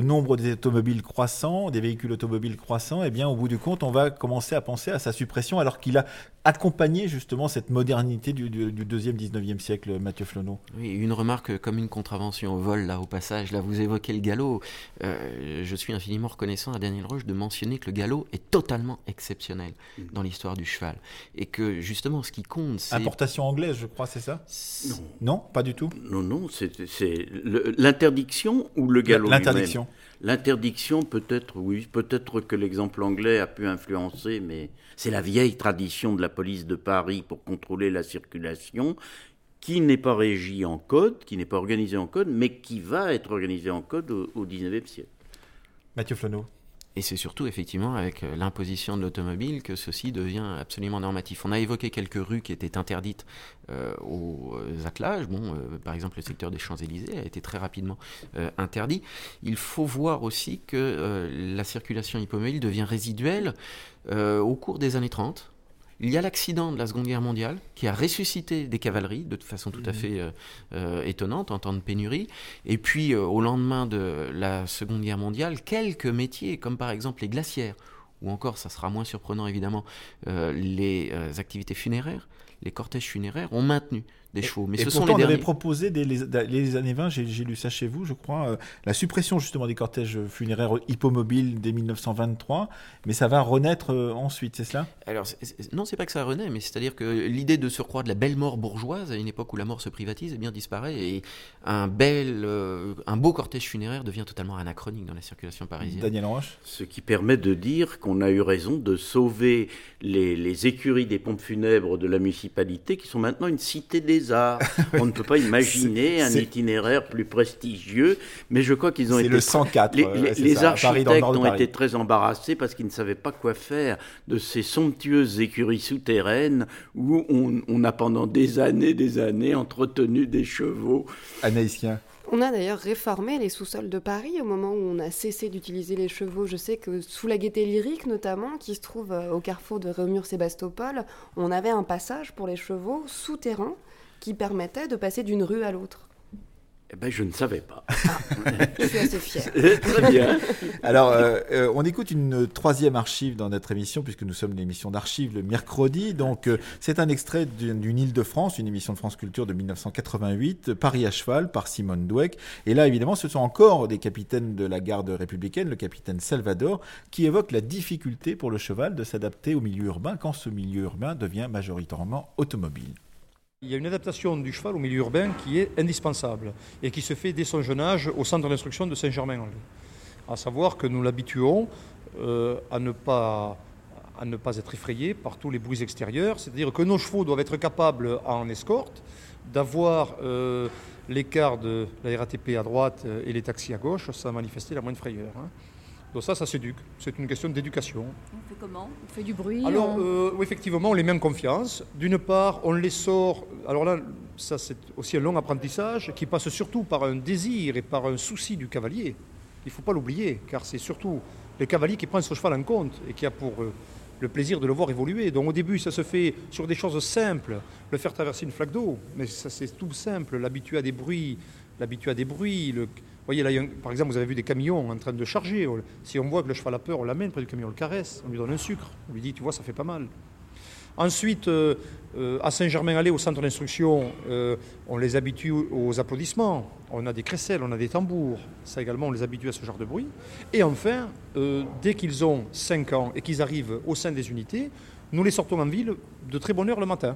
des automobiles croissants, des véhicules automobiles croissants, eh bien, au bout du compte, on va commencer à penser à sa suppression, alors qu'il a accompagné justement cette modernité du, du, du deuxième, dix-neuvième siècle, Mathieu Flonneau. Oui, une remarque comme une contravention au vol, là, au passage. Là, vous évoquez le galop. Euh, je suis infiniment reconnaissant à Daniel Roche de mentionner que le galop est totalement exceptionnel dans l'histoire du cheval. Et que, justement, ce qui compte, c'est... Importation anglaise, je crois, c'est ça ? Non. Non, pas du tout. Non, non, c'est, c'est le, l'interdiction ou le galop L'interdiction. lui-même ? L'interdiction, peut-être, oui, peut-être que l'exemple anglais a pu influencer, mais c'est la vieille tradition de la police de Paris pour contrôler la circulation, qui n'est pas régie en code, qui n'est pas organisée en code, mais qui va être organisée en code au, au dix-neuvième siècle. Mathieu Flonneau. Et c'est surtout, effectivement, avec l'imposition de l'automobile que ceci devient absolument normatif. On a évoqué quelques rues qui étaient interdites euh, aux attelages. Bon, euh, par exemple, le secteur des Champs-Élysées a été très rapidement euh, interdit. Il faut voir aussi que euh, la circulation hippomobile devient résiduelle euh, au cours des années trente. Il y a l'accident de la Seconde Guerre mondiale qui a ressuscité des cavaleries de façon tout à fait euh, euh, étonnante en temps de pénurie. Et puis, euh, au lendemain de la Seconde Guerre mondiale, quelques métiers, comme par exemple les glacières, ou encore, ça sera moins surprenant évidemment, euh, les euh, activités funéraires, les cortèges funéraires ont maintenu des chevaux. Mais et ce pourtant, sont les on derniers. avait proposé dès les, dès les années vingt, j'ai, j'ai lu ça chez vous, je crois, euh, la suppression justement des cortèges funéraires hippomobiles dès dix-neuf cent vingt-trois, mais ça va renaître euh, ensuite, c'est cela ? Alors, c'est, c'est, non, c'est pas que ça renaît, mais c'est-à-dire que l'idée de surcroît de la belle mort bourgeoise, à une époque où la mort se privatise, eh bien disparaît, et un, bel, euh, un beau cortège funéraire devient totalement anachronique dans la circulation parisienne. Daniel Roche. Ce qui permet de dire qu'on a eu raison de sauver les, les écuries des pompes funèbres de la municipalité, qui sont maintenant une cité des arts. On ne peut pas imaginer c'est, un c'est... itinéraire plus prestigieux, mais je crois qu'ils ont c'est été... le cent quatre. Les, les, les ça, architectes ont été très embarrassés parce qu'ils ne savaient pas quoi faire de ces somptueuses écuries souterraines où on, on a pendant des années, des années entretenu des chevaux. Anaïs Kien. On a d'ailleurs réformé les sous-sols de Paris au moment où on a cessé d'utiliser les chevaux. Je sais que sous la Gaîté Lyrique notamment, qui se trouve au carrefour de Réaumur-Sébastopol, on avait un passage pour les chevaux souterrain qui permettait de passer d'une rue à l'autre. Eh ben, je ne savais pas. Ah, je suis assez fière. Très bien. Alors, euh, euh, on écoute une troisième archive dans notre émission, puisque nous sommes l'émission d'archives le mercredi. Donc, euh, c'est un extrait d'une, d'une Île-de-France, une émission de France Culture de dix-neuf cent quatre-vingt-huit, Paris à cheval, par Simone Dweck. Et là, évidemment, ce sont encore des capitaines de la garde républicaine, le capitaine Salvador, qui évoque la difficulté pour le cheval de s'adapter au milieu urbain quand ce milieu urbain devient majoritairement automobile. Il y a une adaptation du cheval au milieu urbain qui est indispensable et qui se fait dès son jeune âge au centre d'instruction de Saint-Germain-en-Laye. À savoir que nous l'habituons euh, à, ne pas, à ne pas être effrayé par tous les bruits extérieurs, c'est-à-dire que nos chevaux doivent être capables en escorte d'avoir euh, l'écart de la R A T P à droite et les taxis à gauche sans manifester la moindre frayeur. Hein. Donc ça, ça s'éduque. C'est une question d'éducation. On fait comment ? On fait du bruit ? Alors, on... euh, effectivement, on les met en confiance. D'une part, on les sort... Alors là, ça c'est aussi un long apprentissage qui passe surtout par un désir et par un souci du cavalier. Il ne faut pas l'oublier, car c'est surtout le cavalier qui prend son cheval en compte et qui a pour euh, le plaisir de le voir évoluer. Donc au début, ça se fait sur des choses simples. Le faire traverser une flaque d'eau, mais ça c'est tout simple. L'habituer à des bruits, l'habituer à des bruits... Le... Vous voyez, là, un, par exemple, vous avez vu des camions en train de charger. Si on voit que le cheval a peur, on l'amène près du camion, on le caresse, on lui donne un sucre. On lui dit, tu vois, ça fait pas mal. Ensuite, euh, euh, à Saint-Germain-en-Laye, au centre d'instruction, euh, on les habitue aux applaudissements. On a des crécelles, on a des tambours. Ça également, on les habitue à ce genre de bruit. Et enfin, euh, dès qu'ils ont cinq ans et qu'ils arrivent au sein des unités, nous les sortons en ville de très bonne heure le matin.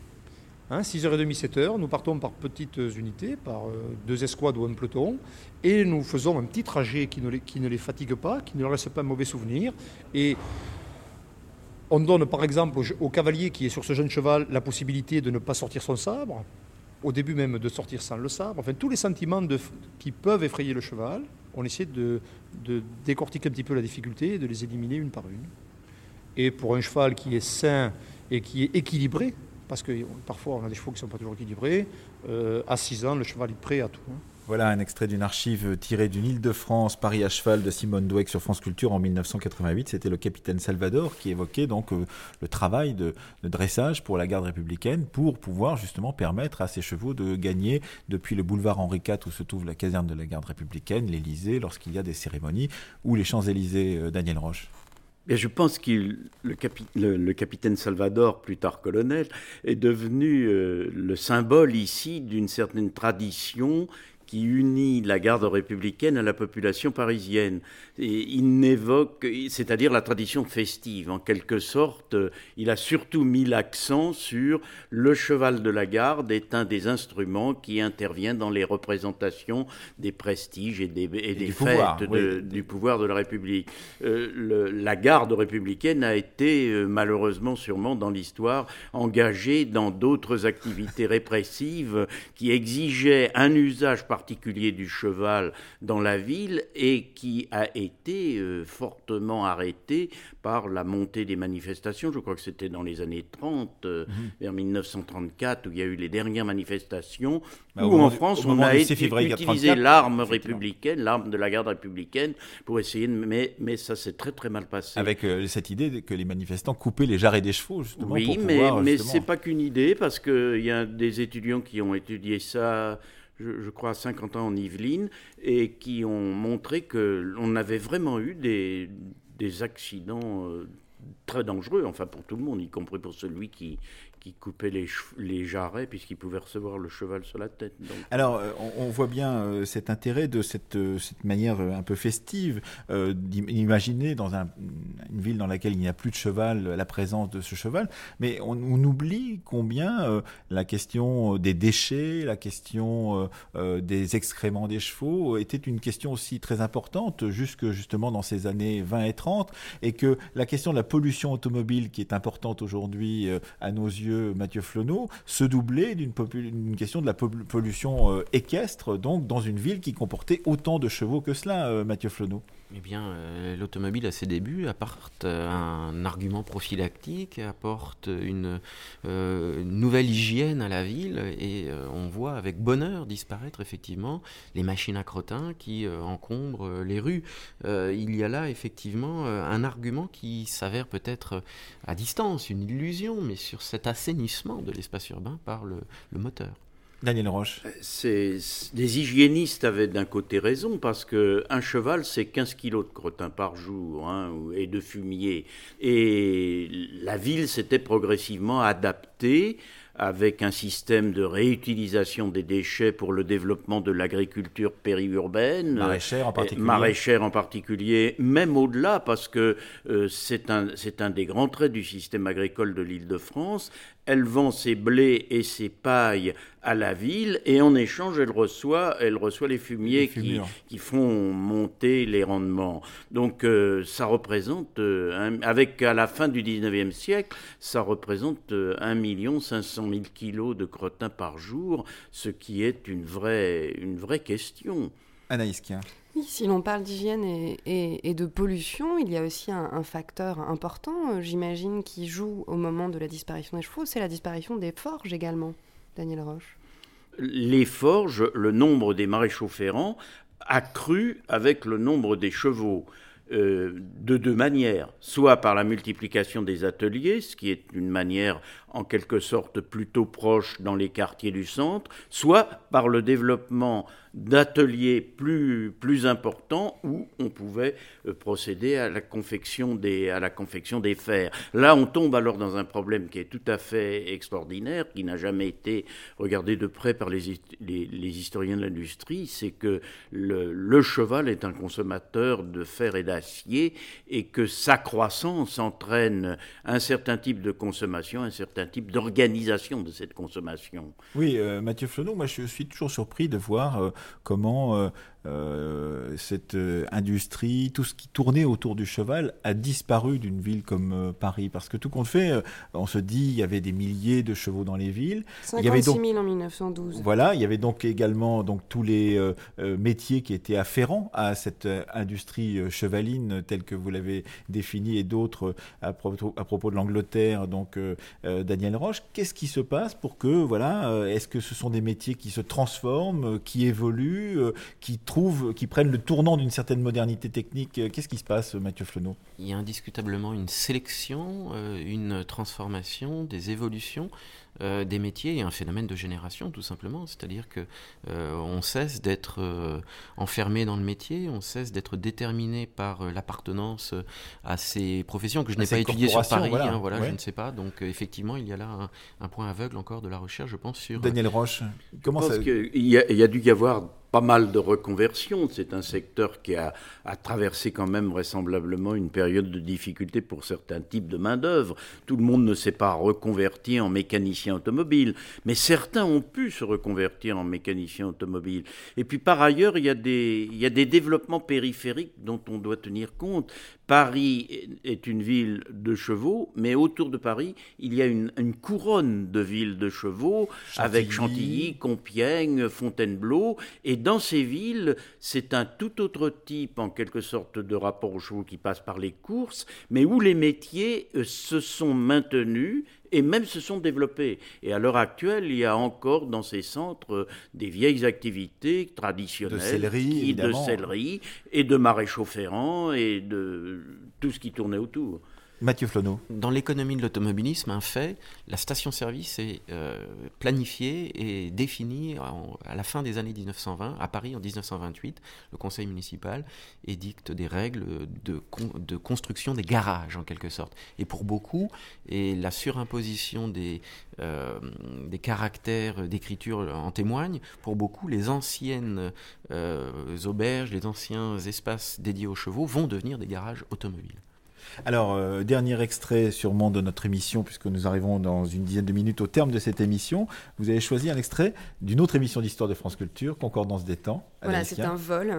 Hein, six heures trente, sept heures, nous partons par petites unités, par euh, deux escouades ou un peloton, et nous faisons un petit trajet qui ne, les, qui ne les fatigue pas, qui ne leur laisse pas un mauvais souvenir. Et on donne par exemple au, au cavalier qui est sur ce jeune cheval la possibilité de ne pas sortir son sabre, au début même de sortir sans le sabre, enfin tous les sentiments de, qui peuvent effrayer le cheval, on essaie de, de décortiquer un petit peu la difficulté et de les éliminer une par une. Et pour un cheval qui est sain et qui est équilibré, parce que parfois on a des chevaux qui ne sont pas toujours équilibrés, euh, à six ans, le cheval est prêt à tout. Hein. Voilà un extrait d'une archive tirée d'une Île-de-France, Paris à cheval de Simone Dweck sur France Culture en mille neuf cent quatre-vingt-huit. C'était le capitaine Salvador qui évoquait donc euh, le travail de, de dressage pour la garde républicaine pour pouvoir justement permettre à ces chevaux de gagner depuis le boulevard Henri quatre où se trouve la caserne de la garde républicaine, l'Élysée, lorsqu'il y a des cérémonies, ou les Champs-Élysées, euh, Daniel Roche. Et je pense que le, capi- le, le capitaine Salvador, plus tard colonel, est devenu euh, le symbole ici d'une certaine tradition qui unit la garde républicaine à la population parisienne. Et il n'évoque, c'est-à-dire la tradition festive. En quelque sorte, il a surtout mis l'accent sur le cheval de la garde est un des instruments qui intervient dans les représentations des prestiges et des, et et des fêtes pouvoir, de, oui. du pouvoir de la République. Euh, le, la garde républicaine a été, euh, malheureusement sûrement dans l'histoire, engagée dans d'autres activités répressives qui exigeaient un usage particulier particulier du cheval dans la ville et qui a été euh, fortement arrêté par la montée des manifestations. Je crois que c'était dans les années trente, euh, mmh. vers mille neuf cent trente-quatre, où il y a eu les dernières manifestations, bah, où en du, France on a été, utilisé l'arme républicaine, l'arme de la garde républicaine, pour essayer de... Mais, mais ça s'est très très mal passé. Avec euh, cette idée que les manifestants coupaient les jarrets des chevaux, justement. Oui, pour mais, pouvoir, mais justement... c'est pas qu'une idée, parce qu'il y a des étudiants qui ont étudié ça... Je, je crois à cinquante ans en Yvelines, et qui ont montré qu'on avait vraiment eu des, des accidents euh, très dangereux, enfin pour tout le monde, y compris pour celui qui, qui coupait les, les jarrets, puisqu'il pouvait recevoir le cheval sur la tête. Donc. Alors, euh, on, on voit bien euh, cet intérêt de cette, euh, cette manière euh, un peu festive euh, d'imaginer dans un, une ville dans laquelle il n'y a plus de cheval, la présence de ce cheval, mais on, on oublie combien euh, la question des déchets, la question euh, euh, des excréments des chevaux était une question aussi très importante, jusque justement dans ces années vingt et trente, et que la question de la pollution automobile, qui est importante aujourd'hui euh, à nos yeux, Mathieu Flonneau, se doublait d'une, popul- d'une question de la pollution euh, équestre, donc dans une ville qui comportait autant de chevaux que cela, euh, Mathieu Flonneau. Eh bien, euh, l'automobile à ses débuts apporte euh, un argument prophylactique, apporte une, euh, une nouvelle hygiène à la ville, et euh, on voit avec bonheur disparaître effectivement les machines à crottin qui euh, encombrent euh, les rues. Euh, il y a là effectivement euh, un argument qui s'avère peut-être à distance, une illusion, mais sur cet assainissement de l'espace urbain par le, le moteur. Daniel Roche. C'est, les hygiénistes avaient d'un côté raison, parce qu'un cheval, c'est quinze kilos de crottin par jour, hein, et de fumier. Et la ville s'était progressivement adaptée avec un système de réutilisation des déchets pour le développement de l'agriculture périurbaine. Maraîchère en particulier. Maraîchère en particulier, même au-delà, parce que euh, c'est un, c'est un des grands traits du système agricole de l'Île-de-France. Elle vend ses blés et ses pailles à la ville, et en échange, elle reçoit, elle reçoit les fumiers les qui, qui font monter les rendements. Donc, euh, ça représente, euh, un, avec à la fin du dix-neuvième siècle, ça représente euh, un million cinq cent mille kilos de crottin par jour, ce qui est une vraie, une vraie question. Anaïs Kien. Oui, si l'on parle d'hygiène et, et, et de pollution, il y a aussi un, un facteur important, euh, j'imagine, qui joue au moment de la disparition des chevaux, c'est la disparition des forges également. Daniel Roche. Les forges, le nombre des maréchaux ferrants a cru avec le nombre des chevaux. Euh, de deux manières, soit par la multiplication des ateliers, ce qui est une manière en quelque sorte plutôt proche dans les quartiers du centre, soit par le développement d'ateliers plus, plus importants où on pouvait euh, procéder à la confection des, à la confection des fers. Là, on tombe alors dans un problème qui est tout à fait extraordinaire, qui n'a jamais été regardé de près par les, les, les historiens de l'industrie, c'est que le, le cheval est un consommateur de fer et d'acier, et que sa croissance entraîne un certain type de consommation, un certain type d'organisation de cette consommation. Oui, euh, Mathieu Flonneau, moi je suis toujours surpris de voir euh, comment euh, euh, cette euh, industrie, tout ce qui tournait autour du cheval a disparu d'une ville comme euh, Paris. Parce que tout compte fait, euh, on se dit il y avait des milliers de chevaux dans les villes. cinquante-six mille en mille neuf cent douze. Voilà, il y avait donc également donc, tous les euh, euh, métiers qui étaient afférents à cette euh, industrie euh, chevaline telle que vous l'avez définie et d'autres euh, à, propos, à propos de l'Angleterre, donc euh, euh, Daniel Roche. Qu'est-ce qui se passe pour que, voilà, euh, est-ce que ce sont des métiers qui se transforment, euh, qui évoluent, euh, qui trouvent, qui prennent le tournant d'une certaine modernité technique? Qu'est-ce qui se passe, Mathieu Flonneau? Il y a indiscutablement une sélection, euh, une transformation, des évolutions euh, des métiers et un phénomène de génération tout simplement. C'est-à-dire que euh, on cesse d'être euh, enfermé dans le métier, on cesse d'être déterminé par euh, l'appartenance à ces professions que je n'ai pas étudiées sur Paris. Voilà, hein, voilà ouais. Je ne sais pas. Donc euh, effectivement, il y a là un, un point aveugle encore de la recherche, je pense, sur... Daniel Roche, comment je pense ça... qu'il y, a, il y a dû y avoir pas mal de reconversions. C'est un secteur qui a, a traversé quand même vraisemblablement une période de difficulté pour certains types de main-d'œuvre. Tout le monde ne s'est pas reconverti en mécanicien automobile, mais certains ont pu se reconvertir en mécanicien automobile. Et puis par ailleurs, il y a des, il y a des développements périphériques dont on doit tenir compte. Paris est une ville de chevaux, mais autour de Paris, il y a une, une couronne de villes de chevaux, Chantilly. avec Chantilly, Compiègne, Fontainebleau. Et dans ces villes, c'est un tout autre type, en quelque sorte, de rapport aux chevaux qui passe par les courses, mais où les métiers se sont maintenus et même se sont développés. Et à l'heure actuelle, il y a encore dans ces centres des vieilles activités traditionnelles, de sellerie, de sellerie et de maréchaux ferrants et de tout ce qui tournait autour. Mathieu Flonneau. Dans l'économie de l'automobilisme, un fait, la station-service est euh, planifiée et définie en, à la fin des années dix-neuf cent vingt, à Paris en dix-neuf cent vingt-huit. Le conseil municipal édicte des règles de, con, de construction des garages, en quelque sorte. Et pour beaucoup, et la surimposition des, euh, des caractères d'écriture en témoigne, pour beaucoup, les anciennes euh, auberges, les anciens espaces dédiés aux chevaux vont devenir des garages automobiles. Alors, euh, dernier extrait sûrement de notre émission, puisque nous arrivons dans une dizaine de minutes au terme de cette émission. Vous avez choisi un extrait d'une autre émission d'Histoire de France Culture, Concordance des temps. Voilà, c'est un vol.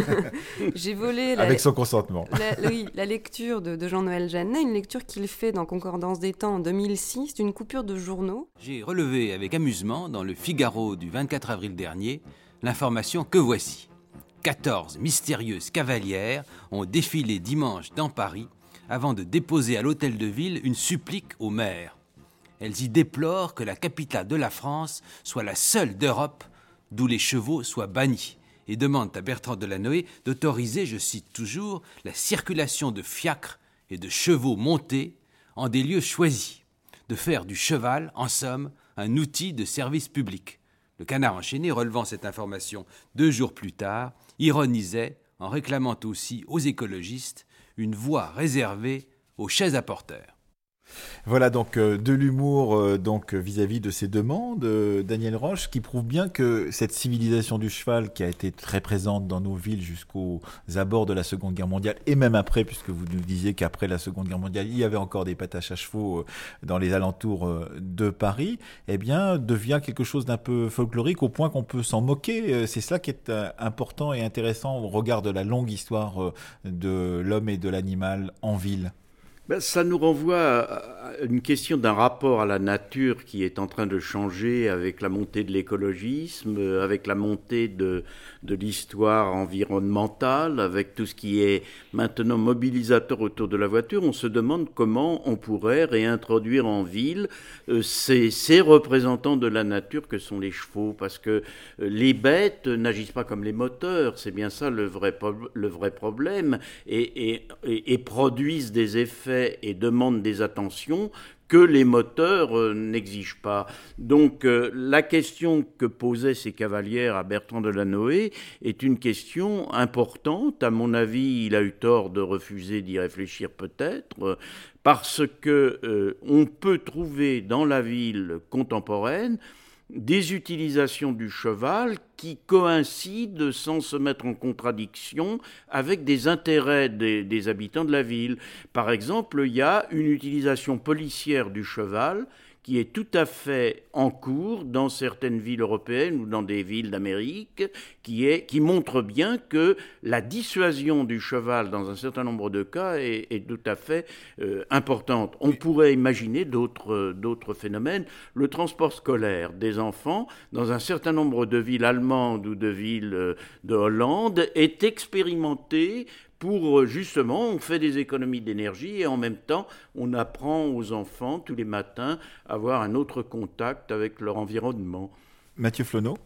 J'ai volé... La, Avec son consentement. La, oui, la lecture de, de Jean-Noël Jeannet, une lecture qu'il fait dans Concordance des temps en deux mille six, d'une coupure de journaux. J'ai relevé avec amusement, dans le Figaro du vingt-quatre avril dernier, l'information que voici. quatorze mystérieuses cavalières ont défilé dimanche dans Paris avant de déposer à l'hôtel de ville une supplique au maire. Elles y déplorent que la capitale de la France soit la seule d'Europe d'où les chevaux soient bannis et demandent à Bertrand Delanoë d'autoriser, je cite toujours, la circulation de fiacres et de chevaux montés en des lieux choisis, de faire du cheval, en somme, un outil de service public. Le Canard enchaîné, relevant cette information deux jours plus tard, ironisait en réclamant aussi aux écologistes une voie réservée aux chaises à porteurs. Voilà donc euh, de l'humour euh, donc vis-à-vis de ces demandes, euh, Daniel Roche, qui prouve bien que cette civilisation du cheval qui a été très présente dans nos villes jusqu'aux abords de la Seconde Guerre mondiale et même après, puisque vous nous disiez qu'après la Seconde Guerre mondiale, il y avait encore des pataches à chevaux euh, dans les alentours euh, de Paris, eh bien devient quelque chose d'un peu folklorique au point qu'on peut s'en moquer. C'est cela qui est euh, important et intéressant au regard de la longue histoire euh, de l'homme et de l'animal en ville. Ben, ça nous renvoie à une question d'un rapport à la nature qui est en train de changer avec la montée de l'écologisme, avec la montée de, de l'histoire environnementale, avec tout ce qui est maintenant mobilisateur autour de la voiture. On se demande comment on pourrait réintroduire en ville euh, ces, ces représentants de la nature que sont les chevaux, parce que euh, les bêtes n'agissent pas comme les moteurs, c'est bien ça le vrai, le vrai problème, et, et, et, et produisent des effets et demandent des attentions que les moteurs euh, n'exigent pas. Donc euh, la question que posaient ces cavalières à Bertrand Delanoë est une question importante. À mon avis, il a eu tort de refuser d'y réfléchir peut-être, euh, parce que euh, on peut trouver dans la ville contemporaine des utilisations du cheval qui coïncident sans se mettre en contradiction avec des intérêts des, des habitants de la ville. Par exemple, il y a une utilisation policière du cheval qui est tout à fait en cours dans certaines villes européennes ou dans des villes d'Amérique, qui, est, qui montre bien que la dissuasion du cheval dans un certain nombre de cas est, est tout à fait euh, importante. On pourrait imaginer d'autres, d'autres phénomènes. Le transport scolaire des enfants dans un certain nombre de villes allemandes ou de villes de Hollande est expérimenté pour, justement, on fait des économies d'énergie et en même temps, on apprend aux enfants tous les matins à avoir un autre contact avec leur environnement. Mathieu Flonneau.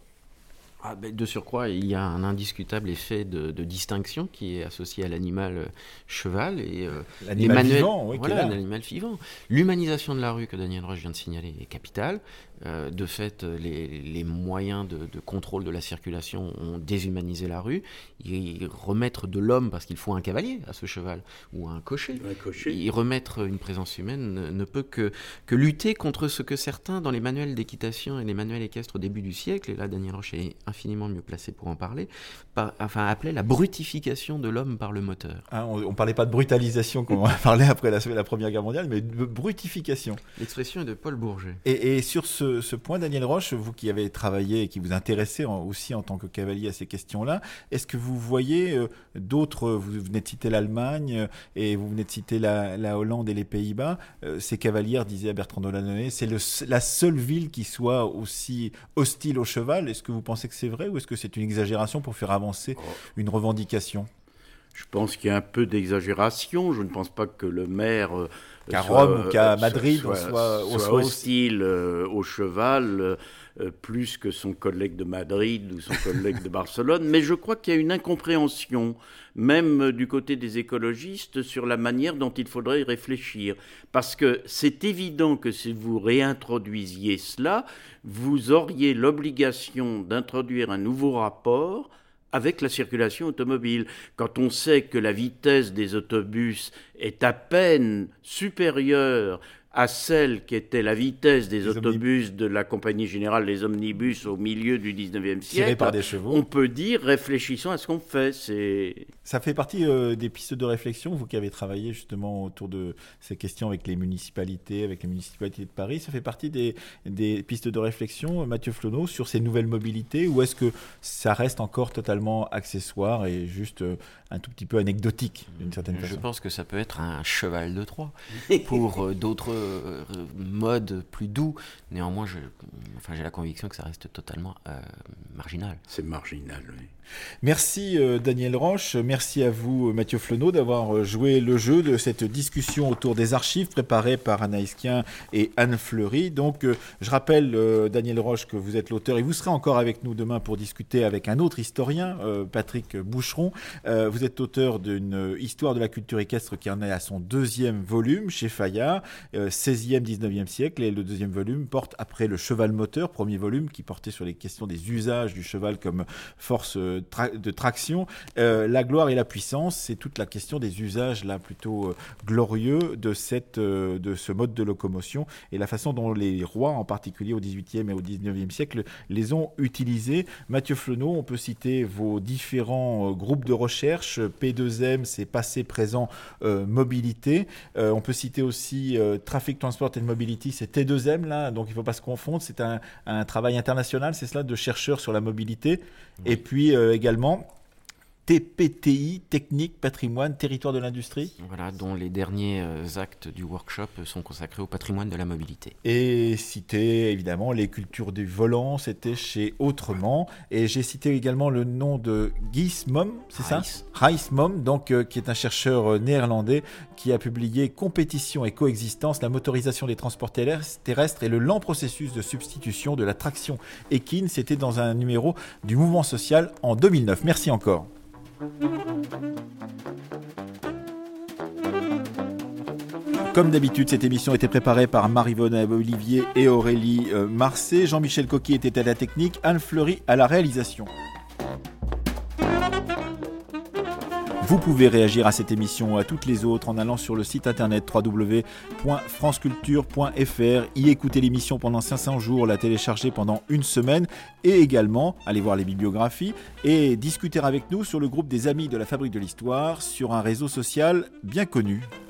Ah ben de surcroît, il y a un indiscutable effet de, de distinction qui est associé à l'animal euh, cheval et euh, l'animal manuels, vivant, oui, voilà, l'animal vivant. L'humanisation de la rue que Daniel Roche vient de signaler est capitale. Euh, de fait, les, les moyens de, de contrôle de la circulation ont déshumanisé la rue. Y remettre de l'homme, parce qu'il faut un cavalier à ce cheval, ou un cocher, un cocher. Y remettre une présence humaine ne, ne peut que, que lutter contre ce que certains, dans les manuels d'équitation et les manuels équestres au début du siècle, et là Daniel Roche est infiniment mieux placé pour en parler, par, enfin appelaient la brutification de l'homme par le moteur. Ah, on ne parlait pas de brutalisation comme on a parlé après la, la Première Guerre mondiale, mais de brutification. L'expression est de Paul Bourget. Et, et sur ce Ce, ce point, Daniel Roche, vous qui avez travaillé et qui vous intéressez en, aussi en tant que cavalier à ces questions-là, est-ce que vous voyez euh, d'autres, vous venez de citer l'Allemagne euh, et vous venez de citer la, la Hollande et les Pays-Bas, euh, ces cavalières, disait Bertrand Delanoë, c'est le, la seule ville qui soit aussi hostile au cheval. Est-ce que vous pensez que c'est vrai ou est-ce que c'est une exagération pour faire avancer oh. une revendication ? Je pense qu'il y a un peu d'exagération. Je ne pense pas que le maire... Euh, qu'à soit, Rome ou qu'à Madrid, soit, on soit, soit, soit hostile euh, au cheval, euh, plus que son collègue de Madrid ou son collègue de Barcelone. Mais je crois qu'il y a une incompréhension, même du côté des écologistes, sur la manière dont il faudrait y réfléchir. Parce que c'est évident que si vous réintroduisiez cela, vous auriez l'obligation d'introduire un nouveau rapport avec la circulation automobile. Quand on sait que la vitesse des autobus est à peine supérieure à celle qui était la vitesse des les autobus omnibus. de la Compagnie Générale, les omnibus au milieu du dix-neuvième siècle, par des chevaux. On peut dire, réfléchissons à ce qu'on fait. C'est... Ça fait partie euh, des pistes de réflexion, vous qui avez travaillé justement autour de ces questions avec les municipalités, avec les municipalités de Paris, ça fait partie des, des pistes de réflexion, Mathieu Flonneau, sur ces nouvelles mobilités, ou est-ce que ça reste encore totalement accessoire et juste euh, un tout petit peu anecdotique d'une certaine Je façon ? Je pense que ça peut être un cheval de Troie pour euh, d'autres euh, modes plus doux. Néanmoins, je, enfin, j'ai la conviction que ça reste totalement euh, marginal. C'est marginal, oui. Merci euh, Daniel Roche, merci à vous Mathieu Flonneau d'avoir joué le jeu de cette discussion autour des archives préparée par Anaïs Kien et Anne Fleury. Donc euh, je rappelle euh, Daniel Roche que vous êtes l'auteur et vous serez encore avec nous demain pour discuter avec un autre historien, euh, Patrick Boucheron. Euh, vous êtes auteur d'une histoire de la culture équestre qui en est à son deuxième volume chez Fayard, euh, seizième, dix-neuvième siècle, et le deuxième volume porte après le cheval moteur, premier volume qui portait sur les questions des usages du cheval comme force euh, de traction. Euh, la gloire et la puissance, c'est toute la question des usages là plutôt euh, glorieux de, cette, euh, de ce mode de locomotion et la façon dont les rois, en particulier au dix-huitième et au dix-neuvième siècle, les ont utilisés. Mathieu Flonneau, on peut citer vos différents euh, groupes de recherche. P deux M, c'est passé, présent, euh, mobilité. Euh, on peut citer aussi euh, Traffic, Transport and Mobility, c'est T deux M là, donc il ne faut pas se confondre. C'est un, un travail international, c'est cela, de chercheurs sur la mobilité. Oui. Et puis euh, également T P T I, Technique, Patrimoine, Territoire de l'Industrie. Voilà, dont les derniers euh, actes du workshop sont consacrés au patrimoine de la mobilité. Et cité évidemment les cultures du volant, c'était chez Autrement. Et j'ai cité également le nom de Gijs Mom, c'est ça ? Gijs Mom, donc euh, qui est un chercheur euh, néerlandais qui a publié Compétition et coexistence, la motorisation des transports terrestres et le lent processus de substitution de la traction équine. C'était dans un numéro du Mouvement Social en deux mille neuf. Merci encore. Comme d'habitude, cette émission était préparée par Marie-Vonne Olivier et Aurélie euh, Marcet. Jean-Michel Coquy était à la technique, Anne Fleury à la réalisation. Vous pouvez réagir à cette émission ou à toutes les autres en allant sur le site internet w w w point france culture point f r, y écouter l'émission pendant cinq cents jours, la télécharger pendant une semaine et également aller voir les bibliographies et discuter avec nous sur le groupe des Amis de la Fabrique de l'Histoire sur un réseau social bien connu.